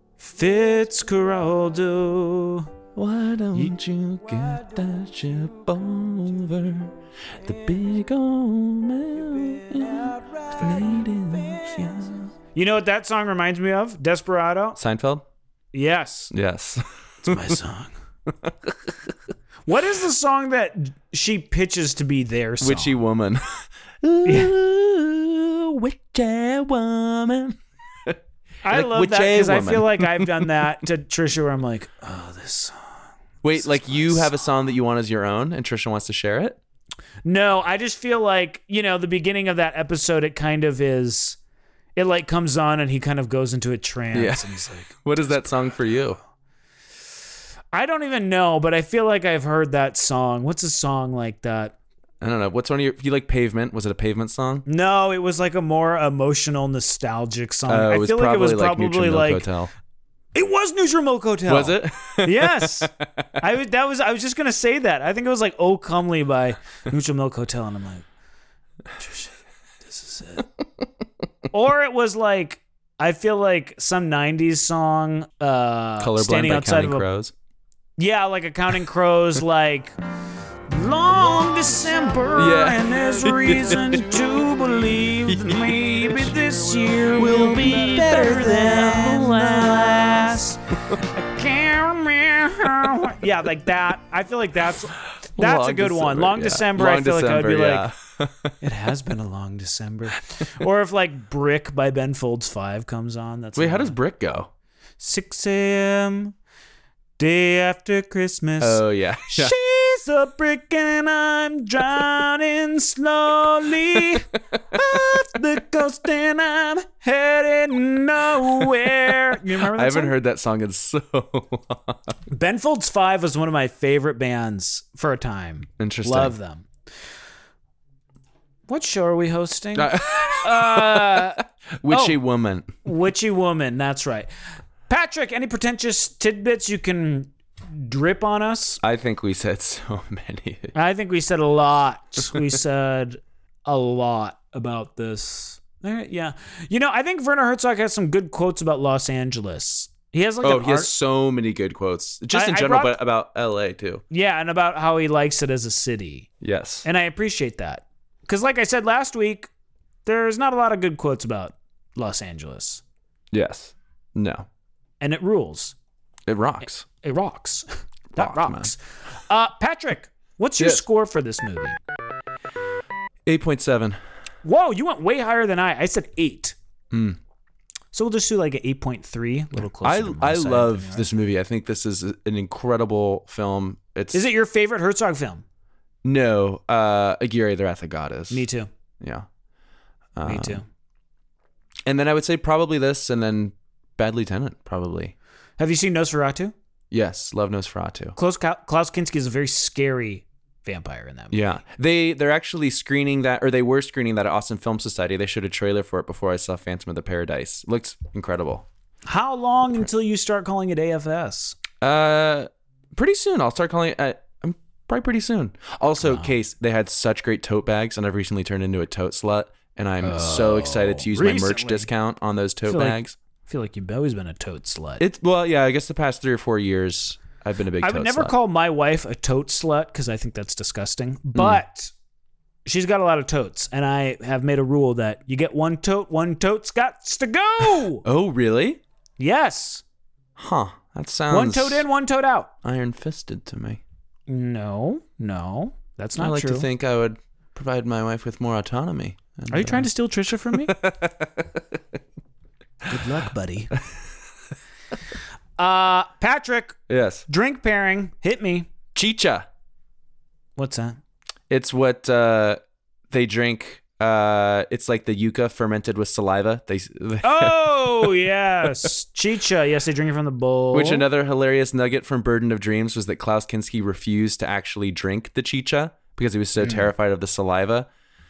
B: Fitzcarraldo.
C: Why don't you get that ship over the big old mountain?
B: You know what that song reminds me of? Desperado?
C: Seinfeld?
B: Yes.
C: Yes.
B: It's my song. What is the song that she pitches to be their song?
C: Witchy woman. Ooh, witchy woman.
B: I
C: like
B: love
C: Witchy
B: that because I
C: woman.
B: feel like I've done that to Trisha where I'm like, oh, this song.
C: Wait, like you have a song that you want as your own and Trisha wants to share it?
B: No, I just feel like, the beginning of that episode, it kind of is, it like comes on and he kind of goes into a trance.
C: Yeah.
B: And he's like,
C: What is that song for you?
B: I don't even know, but I feel like I've heard that song. What's a song like that?
C: I don't know. What's one of your... You like Pavement? Was it a Pavement song?
B: No, it was like a more emotional, nostalgic song.
C: It
B: I
C: was
B: feel like it was
C: probably
B: probably
C: Neutral Milk
B: like
C: Hotel.
B: it was Neutral Milk Hotel.
C: Was it?
B: Yes. I was just gonna say that. I think it was like "Oh Comely" by Neutral Milk Hotel, and I'm like, Trisha, this is it. Or it was like, I feel like some '90s song,
C: Colorblind
B: standing
C: by
B: outside
C: Counting
B: of a
C: Crows.
B: yeah, like a Counting Crows, like long December,
C: Yeah.
B: and there's reason to believe that maybe this year will be better than the last. I can't remember. Yeah, like that. I feel like that's
C: Long
B: a good one.
C: December,
B: Long
C: yeah.
B: December.
C: Long
B: I feel like I would be
C: December,
B: like, it has been a long December. Or if like Brick by Ben Folds 5 comes on, that's
C: Wait, how
B: another-
C: does Brick go?
B: 6 a.m. day after Christmas.
C: Oh, yeah. Yeah.
B: She's a brick and I'm drowning slowly off the coast and I'm heading nowhere. You remember that
C: I haven't
B: song?
C: heard that song in so long.
B: Ben Folds 5 was one of my favorite bands for a time.
C: Interesting.
B: Love them. What show are we hosting?
C: Witchy woman.
B: Witchy Woman, that's right. Patrick, any pretentious tidbits you can drip on us?
C: I think we said so many.
B: I think we said a lot. We said a lot about this. Yeah. I think Werner Herzog has some good quotes about Los Angeles. He has like
C: He has so many good quotes. Just in
B: I
C: general,
B: brought-
C: but about LA too.
B: Yeah, and about how he likes it as a city.
C: Yes.
B: And I appreciate that. Because like I said last week, there's not a lot of good quotes about Los Angeles.
C: Yes. No.
B: And it rules.
C: It rocks.
B: It rocks. That
C: Rocks,
B: rocks. Patrick, what's your
C: Yes.
B: score for this movie?
C: 8.7.
B: Whoa, you went way higher than I said 8. So we'll just do like an 8.3, a little closer to my
C: I
B: side than
C: love
B: yours.
C: this movie. I think this is an incredible film.
B: Is it your favorite Herzog film?
C: No, Aguirre, The Wrath of God is.
B: Me too.
C: Yeah.
B: Me too.
C: And then I would say probably this, and then Bad Lieutenant, probably.
B: Have you seen Nosferatu?
C: Yes, love Nosferatu.
B: Klaus Kinski is a very scary vampire in that movie.
C: Yeah, they're actually screening that, or they were screening that at Austin Film Society. They showed a trailer for it before I saw Phantom of the Paradise. Looks incredible.
B: How long until you start calling it AFS?
C: Pretty soon. I'll start calling it. Probably pretty soon. Also, Case, they had such great tote bags, and I've recently turned into a tote slut, and I'm so excited to use my merch
B: recently.
C: discount on those tote
B: feel like-
C: bags.
B: I feel like you've always been a tote slut.
C: I guess the past 3 or 4 years, I've been a big
B: I
C: tote
B: would never
C: slut.
B: call my wife a tote slut because I think that's disgusting. But she's got a lot of totes, and I have made a rule that you get one tote's got to go.
C: Oh, really?
B: Yes.
C: Huh. That sounds
B: One tote in, one tote out.
C: iron-fisted to me.
B: No, that's not
C: I like
B: true.
C: to think I would provide my wife with more autonomy.
B: Are you trying to steal Trisha from me? Good luck, buddy. Patrick,
C: Yes.
B: drink pairing, hit me.
C: Chicha.
B: What's that?
C: It's what they drink It's like the yucca fermented with saliva.
B: Oh, yes. Chicha. Yes, they drink it from the bowl.
C: Which another hilarious nugget from Burden of Dreams was that Klaus Kinski refused to actually drink the chicha because he was so terrified of the saliva.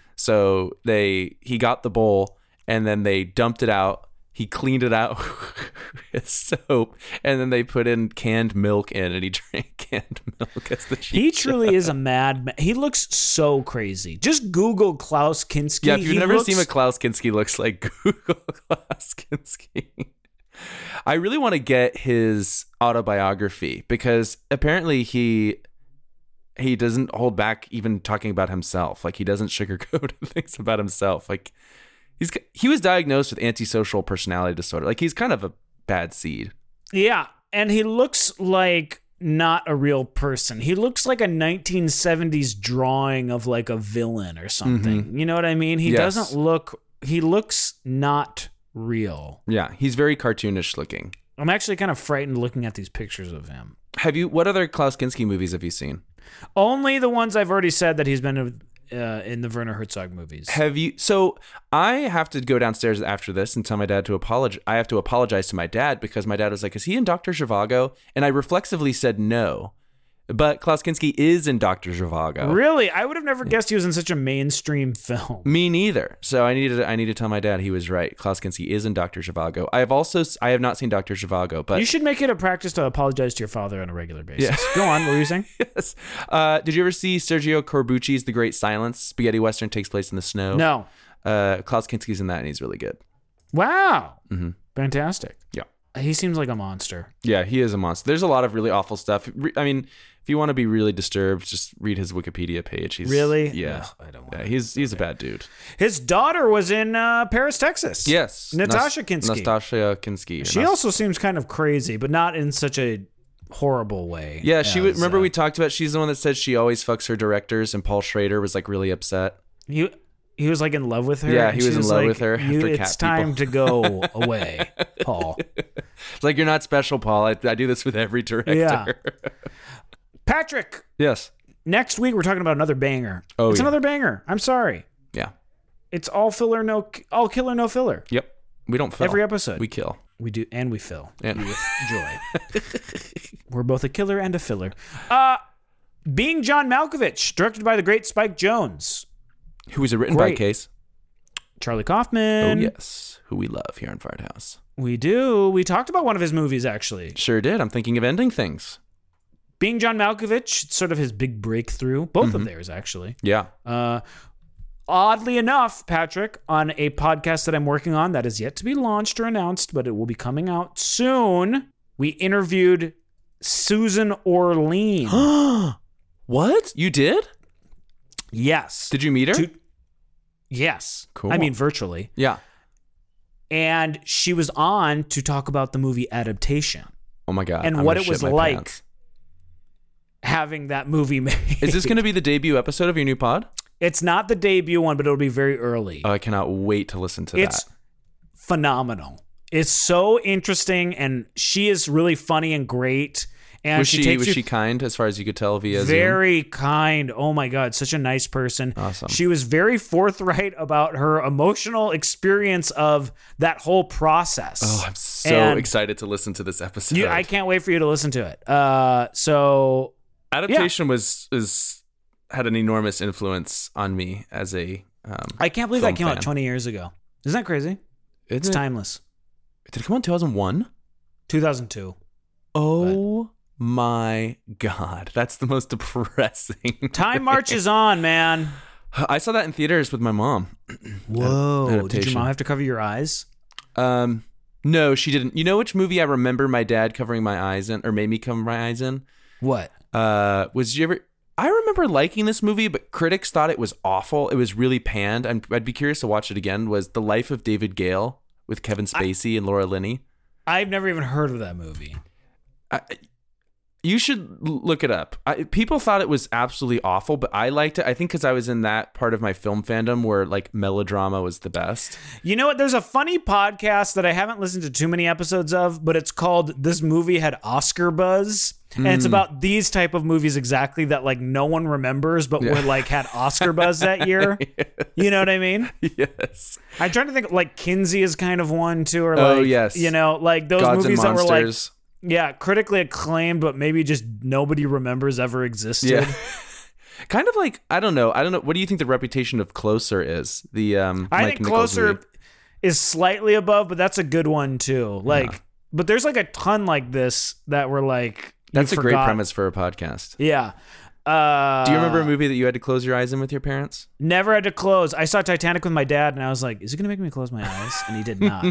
C: So he got the bowl and then they dumped it out. He cleaned it out with soap, and then they put in canned milk in, and he drank canned milk as the chicha.
B: He truly is a madman. He looks so crazy. Just Google Klaus Kinski.
C: Yeah, if you've never seen what Klaus Kinski looks like, Google Klaus Kinski. I really want to get his autobiography because apparently he doesn't hold back even talking about himself. Like, he doesn't sugarcoat things about himself. Like, he was diagnosed with antisocial personality disorder. Like, he's kind of a bad seed.
B: Yeah, and he looks like not a real person. He looks like a 1970s drawing of like a villain or something. Mm-hmm. You know what I mean? He doesn't look. He looks not real.
C: Yeah, he's very cartoonish looking.
B: I'm actually kind of frightened looking at these pictures of him.
C: What other Klaus Kinski movies have you seen?
B: Only the ones I've already said that he's been in the Werner Herzog movies.
C: Have you? So I have to go downstairs after this and tell my dad to apologize. I have to apologize to my dad because my dad was like, "Is he in Dr. Zhivago?" And I reflexively said no. But Klaus Kinski is in Dr. Zhivago.
B: Really? I would have never guessed he was in such a mainstream film.
C: Me neither. So I need to tell my dad he was right. Klaus Kinski is in Dr. Zhivago. I have not seen Dr. Zhivago, but
B: you should make it a practice to apologize to your father on a regular basis. Yeah. Go on. What were you saying?
C: Yes. Did you ever see Sergio Corbucci's The Great Silence? Spaghetti Western takes place in the snow.
B: No.
C: Klaus Kinski's in that, and he's really good.
B: Wow.
C: Mm-hmm.
B: Fantastic.
C: Yeah.
B: He seems like a monster.
C: Yeah, he is a monster. There's a lot of really awful stuff. I mean, if you want to be really disturbed, just read his Wikipedia page. He's
B: really?
C: Yeah.
B: Ugh, I don't want
C: he's a bad dude.
B: His daughter was in Paris, Texas.
C: Yes.
B: Natasha Kinski.
C: Natasha Kinski.
B: She also seems kind of crazy, but not in such a horrible way.
C: Yeah, she would. Remember we talked about, she's the one that said she always fucks her directors, and Paul Schrader was like really upset.
B: He was like in love with her.
C: Yeah, he was in love with her.
B: It's time to go away, Paul.
C: It's like, you're not special, Paul. I do this with every director.
B: Yeah. Patrick.
C: Yes.
B: Next week we're talking about another banger.
C: Oh,
B: it's another banger. I'm sorry.
C: Yeah.
B: It's all killer, all killer, no filler.
C: Yep. We don't fill.
B: Every episode.
C: We kill.
B: We do, and we fill.
C: And
B: with joy. We're both a killer and a filler. Being John Malkovich, directed by the great Spike Jonze.
C: Who was written by Case?
B: Charlie Kaufman.
C: Oh, yes. Who we love here on Firehouse.
B: We do. We talked about one of his movies, actually.
C: Sure did. I'm thinking of Ending Things.
B: Being John Malkovich, it's sort of his big breakthrough. Both of theirs, actually.
C: Yeah.
B: Oddly enough, Patrick, on a podcast that I'm working on that is yet to be launched or announced, but it will be coming out soon, we interviewed Susan Orlean.
C: What? You did?
B: Yes.
C: Did you meet her?
B: Yes.
C: Cool.
B: I mean, virtually.
C: Yeah.
B: And she was on to talk about the movie Adaptation.
C: Oh my God.
B: And what it was like having that movie made.
C: Is this going to be the debut episode of your new pod?
B: It's not the debut one, but it'll be very early.
C: Oh, I cannot wait to listen to that.
B: It's phenomenal. It's so interesting, and she is really funny and great. And
C: was she kind as far as you could tell via
B: very
C: Zoom?
B: Kind. Oh my God, such a nice person.
C: Awesome.
B: She was very forthright about her emotional experience of that whole process.
C: Oh, I'm so excited to listen to this episode.
B: I can't wait for you to listen to it. So
C: Adaptation had an enormous influence on me as a
B: I can't believe that came out 20 years ago. Isn't that crazy? It's timeless.
C: Did it come out in 2001?
B: 2002.
C: Oh my God. That's the most depressing.
B: Time marches on, man.
C: I saw that in theaters with my mom.
B: Whoa. Did your mom have to cover your eyes?
C: No, she didn't. You know which movie I remember my dad covering my eyes in, or made me cover my eyes in?
B: What?
C: I remember liking this movie, but critics thought it was awful. It was really panned. I'd be curious to watch it again. Was The Life of David Gale with Kevin Spacey and Laura Linney.
B: I've never even heard of that movie.
C: You should look it up. People thought it was absolutely awful, but I liked it. I think because I was in that part of my film fandom where like melodrama was the best.
B: You know what? There's a funny podcast that I haven't listened to too many episodes of, but it's called This Movie Had Oscar Buzz. And it's about these type of movies exactly that like no one remembers, but were like had Oscar buzz that year. You know what I mean?
C: Yes.
B: I'm trying to think like Kinsey is kind of one too, or like,
C: yes.
B: you know, like those
C: Gods
B: movies
C: and
B: that were like,
C: Monsters.
B: yeah, critically acclaimed, but maybe just nobody remembers ever existed.
C: Yeah. Kind of like, I don't know. What do you think the reputation of Closer is? The
B: I
C: Mike
B: think
C: Nichols
B: Closer
C: movie.
B: is slightly above, but that's a good one too. Like, but there's like a ton like this that were like,
C: That's a great
B: forgot.
C: premise for a podcast.
B: Yeah.
C: Do you remember a movie that you had to close your eyes in with your parents?
B: Never had to close. I saw Titanic with my dad, and I was like, "Is it going to make me close my eyes?" And he did not.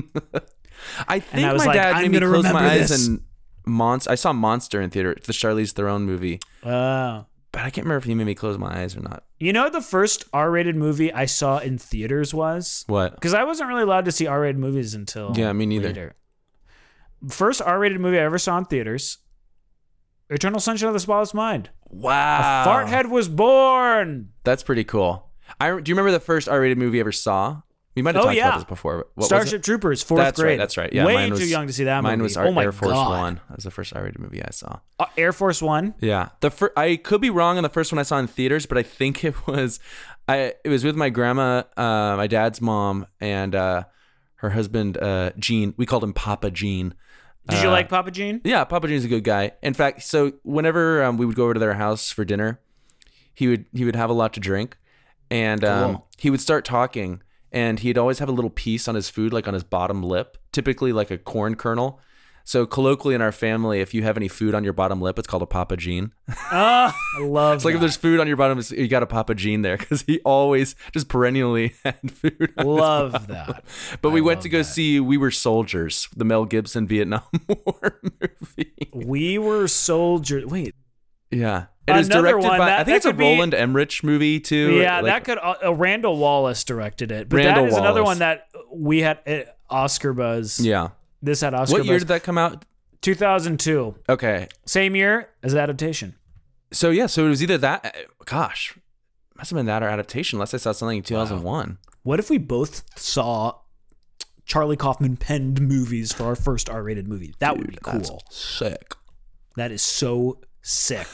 C: I think
B: I was
C: my
B: like,
C: dad
B: I'm
C: made me
B: gonna
C: close my
B: remember
C: eyes
B: this.
C: and I saw Monster in theater, the Charlize Theron movie,
B: Oh.
C: but I can't remember if he made me close my eyes or not.
B: You know what the first R-rated movie I saw in theaters was?
C: What?
B: Because I wasn't really allowed to see R-rated movies until
C: Yeah, me neither.
B: later. First R-rated movie I ever saw in theaters, Eternal Sunshine of the Spotless Mind.
C: Wow.
B: Farthead was born.
C: That's pretty cool. Do you remember the first R-rated movie you ever saw? We might have
B: Oh,
C: talked
B: yeah.
C: about this before. What was
B: Starship
C: it?
B: Troopers, fourth
C: That's
B: grade.
C: right. That's right. Yeah,
B: Way
C: mine was
B: too young to see that
C: Mine
B: movie.
C: was
B: Oh my
C: Air Force
B: God.
C: One. That was the first R-rated movie I saw.
B: Air Force One.
C: Yeah, I could be wrong on the first one I saw in theaters, but I think it was with my grandma, my dad's mom, and her husband Gene. We called him Papa Gene.
B: Did you like Papa Gene?
C: Yeah, Papa Gene's a good guy. In fact, so whenever we would go over to their house for dinner, he would have a lot to drink, and
B: Cool.
C: he would start talking, and he'd always have a little piece on his food, like on his bottom lip, typically like a corn kernel. So colloquially in our family, if you have any food on your bottom lip, it's called a Papa Gene.
B: I love
C: It's like if there's food on your bottom, you got a Papa Gene there because he always just perennially had food. On his
B: Love
C: bottom
B: that.
C: lip. But we went
B: love
C: to go
B: that.
C: see We Were Soldiers, the Mel Gibson Vietnam War movie.
B: We Were Soldiers. Wait.
C: Yeah. It is
B: Another
C: directed
B: one,
C: by,
B: that-
C: I think it's
B: that
C: a
B: could be-
C: Roland Emmerich movie too.
B: Yeah,
C: Like,
B: that could. Randall Wallace directed it, but
C: Randall
B: that is another
C: Wallace.
B: one that we had Oscar buzz.
C: Yeah.
B: This had Oscar
C: What year
B: buzz.
C: did that come out?
B: 2002.
C: Okay.
B: Same year as adaptation.
C: So yeah, so it was either that, gosh, must have been that or adaptation unless I saw something in 2001.
B: What if we both saw Charlie Kaufman penned movies for our first R-rated movie? That would be cool.
C: That's sick.
B: That is so sick.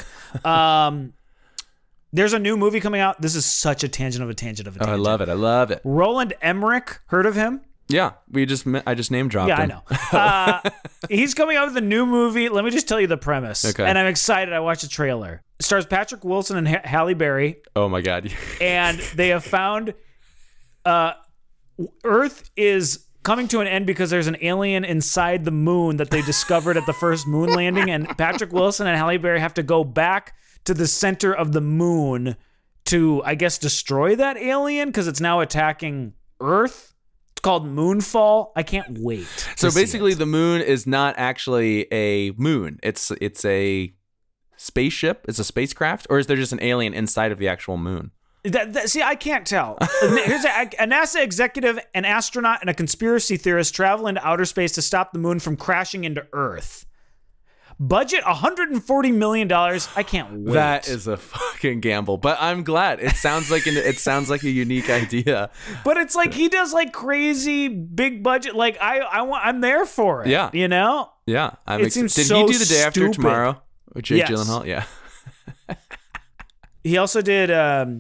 B: There's a new movie coming out. This is such a tangent of a tangent of a
C: Oh,
B: tangent.
C: I love it. I love it.
B: Roland Emmerich, heard of him?
C: Yeah, I just name dropped
B: Yeah, I
C: him.
B: know. He's coming out with a new movie. Let me just tell you the premise.
C: Okay.
B: And I'm excited. I watched the trailer. It stars Patrick Wilson and Halle Berry,
C: Oh my god.
B: and they have found Earth is coming to an end because there's an alien inside the moon that they discovered at the first moon landing, and Patrick Wilson and Halle Berry have to go back to the center of the moon to, I guess, destroy that alien because it's now attacking Earth. It's called Moonfall. I can't wait.
C: So
B: to see
C: basically,
B: it.
C: the moon is not actually a moon. It's a spaceship. It's a spacecraft, or is there just an alien inside of the actual moon?
B: See, I can't tell. Here's a NASA executive, an astronaut, and a conspiracy theorist travel into outer space to stop the moon from crashing into Earth. Budget $140 million. I can't wait.
C: That is a fucking gamble, but I'm glad. It sounds like a unique idea.
B: But it's like he does like crazy big budget. Like I'm there for it.
C: Yeah.
B: You know?
C: Yeah,
B: It seems
C: did
B: so
C: he do the day after
B: stupid.
C: tomorrow with Jake
B: Yes.
C: Gyllenhaal? Yeah.
B: He also did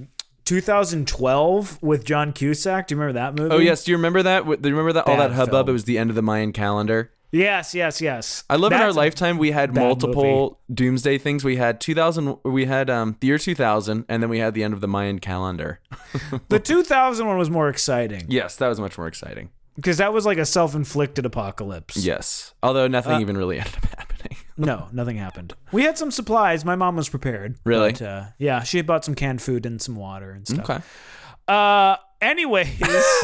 B: 2012 with John Cusack. Do you remember that movie?
C: Oh yes, do you remember that? Do you remember that all that
B: Bad
C: hubbub?
B: film.
C: It was the end of the Mayan calendar.
B: Yes.
C: I love in our
B: That's a
C: lifetime we had
B: bad
C: multiple doomsday things. We had 2000. We had the year 2000, and then we had the end of the Mayan calendar.
B: The 2000 one was more exciting
C: Yes, that was much more exciting.
B: because that was like a self-inflicted apocalypse.
C: Yes, although nothing even really ended up happening.
B: No, nothing happened. We had some supplies. My mom was prepared.
C: Really?
B: But, yeah, she had bought some canned food and some water and stuff.
C: Okay.
B: Anyways,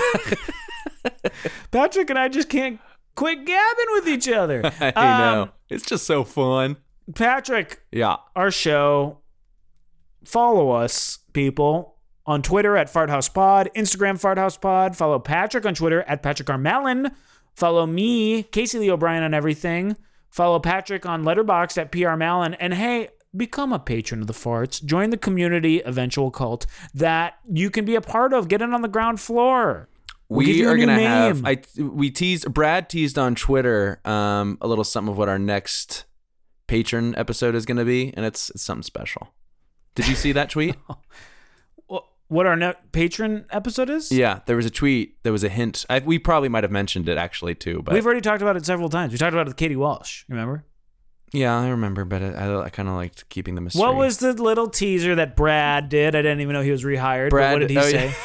B: Patrick and I just can't quit gabbing with each other.
C: I know. It's just so fun.
B: Patrick,
C: Yeah.
B: our show, follow us, people, on Twitter at FartHousePod, Instagram FartHousePod. Follow Patrick on Twitter at Patrick Armelin. Follow me, Casey Lee O'Brien, on everything. Follow Patrick on Letterboxd at PR Mallon. And hey, become a patron of the farts. Join the community eventual cult that you can be a part of. Get in on the ground floor.
C: We are going to have, Brad teased on Twitter a little something of what our next patron episode is going to be, and it's something special. Did you see that tweet?
B: What our patron episode is?
C: Yeah, there was a tweet. There was a hint. We probably might have mentioned it actually too. But
B: we've already talked about it several times. We talked about it with Katie Walsh. Remember?
C: Yeah, I remember, but I kind of liked keeping the mystery.
B: What was the little teaser that Brad did? I didn't even know he was rehired. But what did he say?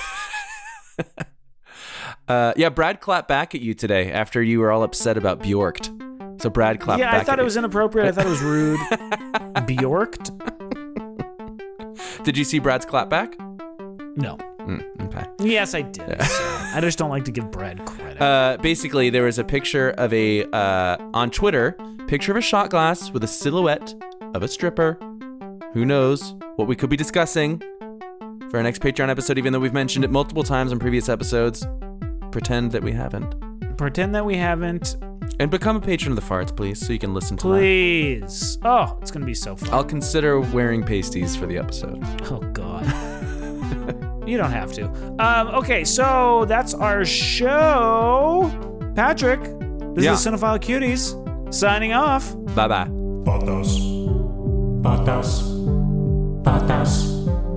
C: Yeah, Brad clapped back at you today after you were all upset about Bjorked. So Brad clapped back.
B: Yeah, I thought it was inappropriate. I thought it was rude. Bjorked?
C: Did you see Brad's clap back?
B: No.
C: Okay.
B: Yes, I did. I just don't like to give Brad credit.
C: Basically, there was a picture of on Twitter, picture of a shot glass with a silhouette of a stripper. Who knows what we could be discussing for our next Patreon episode, even though we've mentioned it multiple times in previous episodes. Pretend that we haven't.
B: Pretend that we haven't.
C: And become a patron of the farts, please, so you can listen to
B: Please. Oh, it's going to be so fun.
C: I'll consider wearing pasties for the episode.
B: Oh, God. You don't have to. Okay, so that's our show. Patrick, this is the Cinephile Cuties signing off.
C: Bye-bye.
A: Patas. Patas. Patas.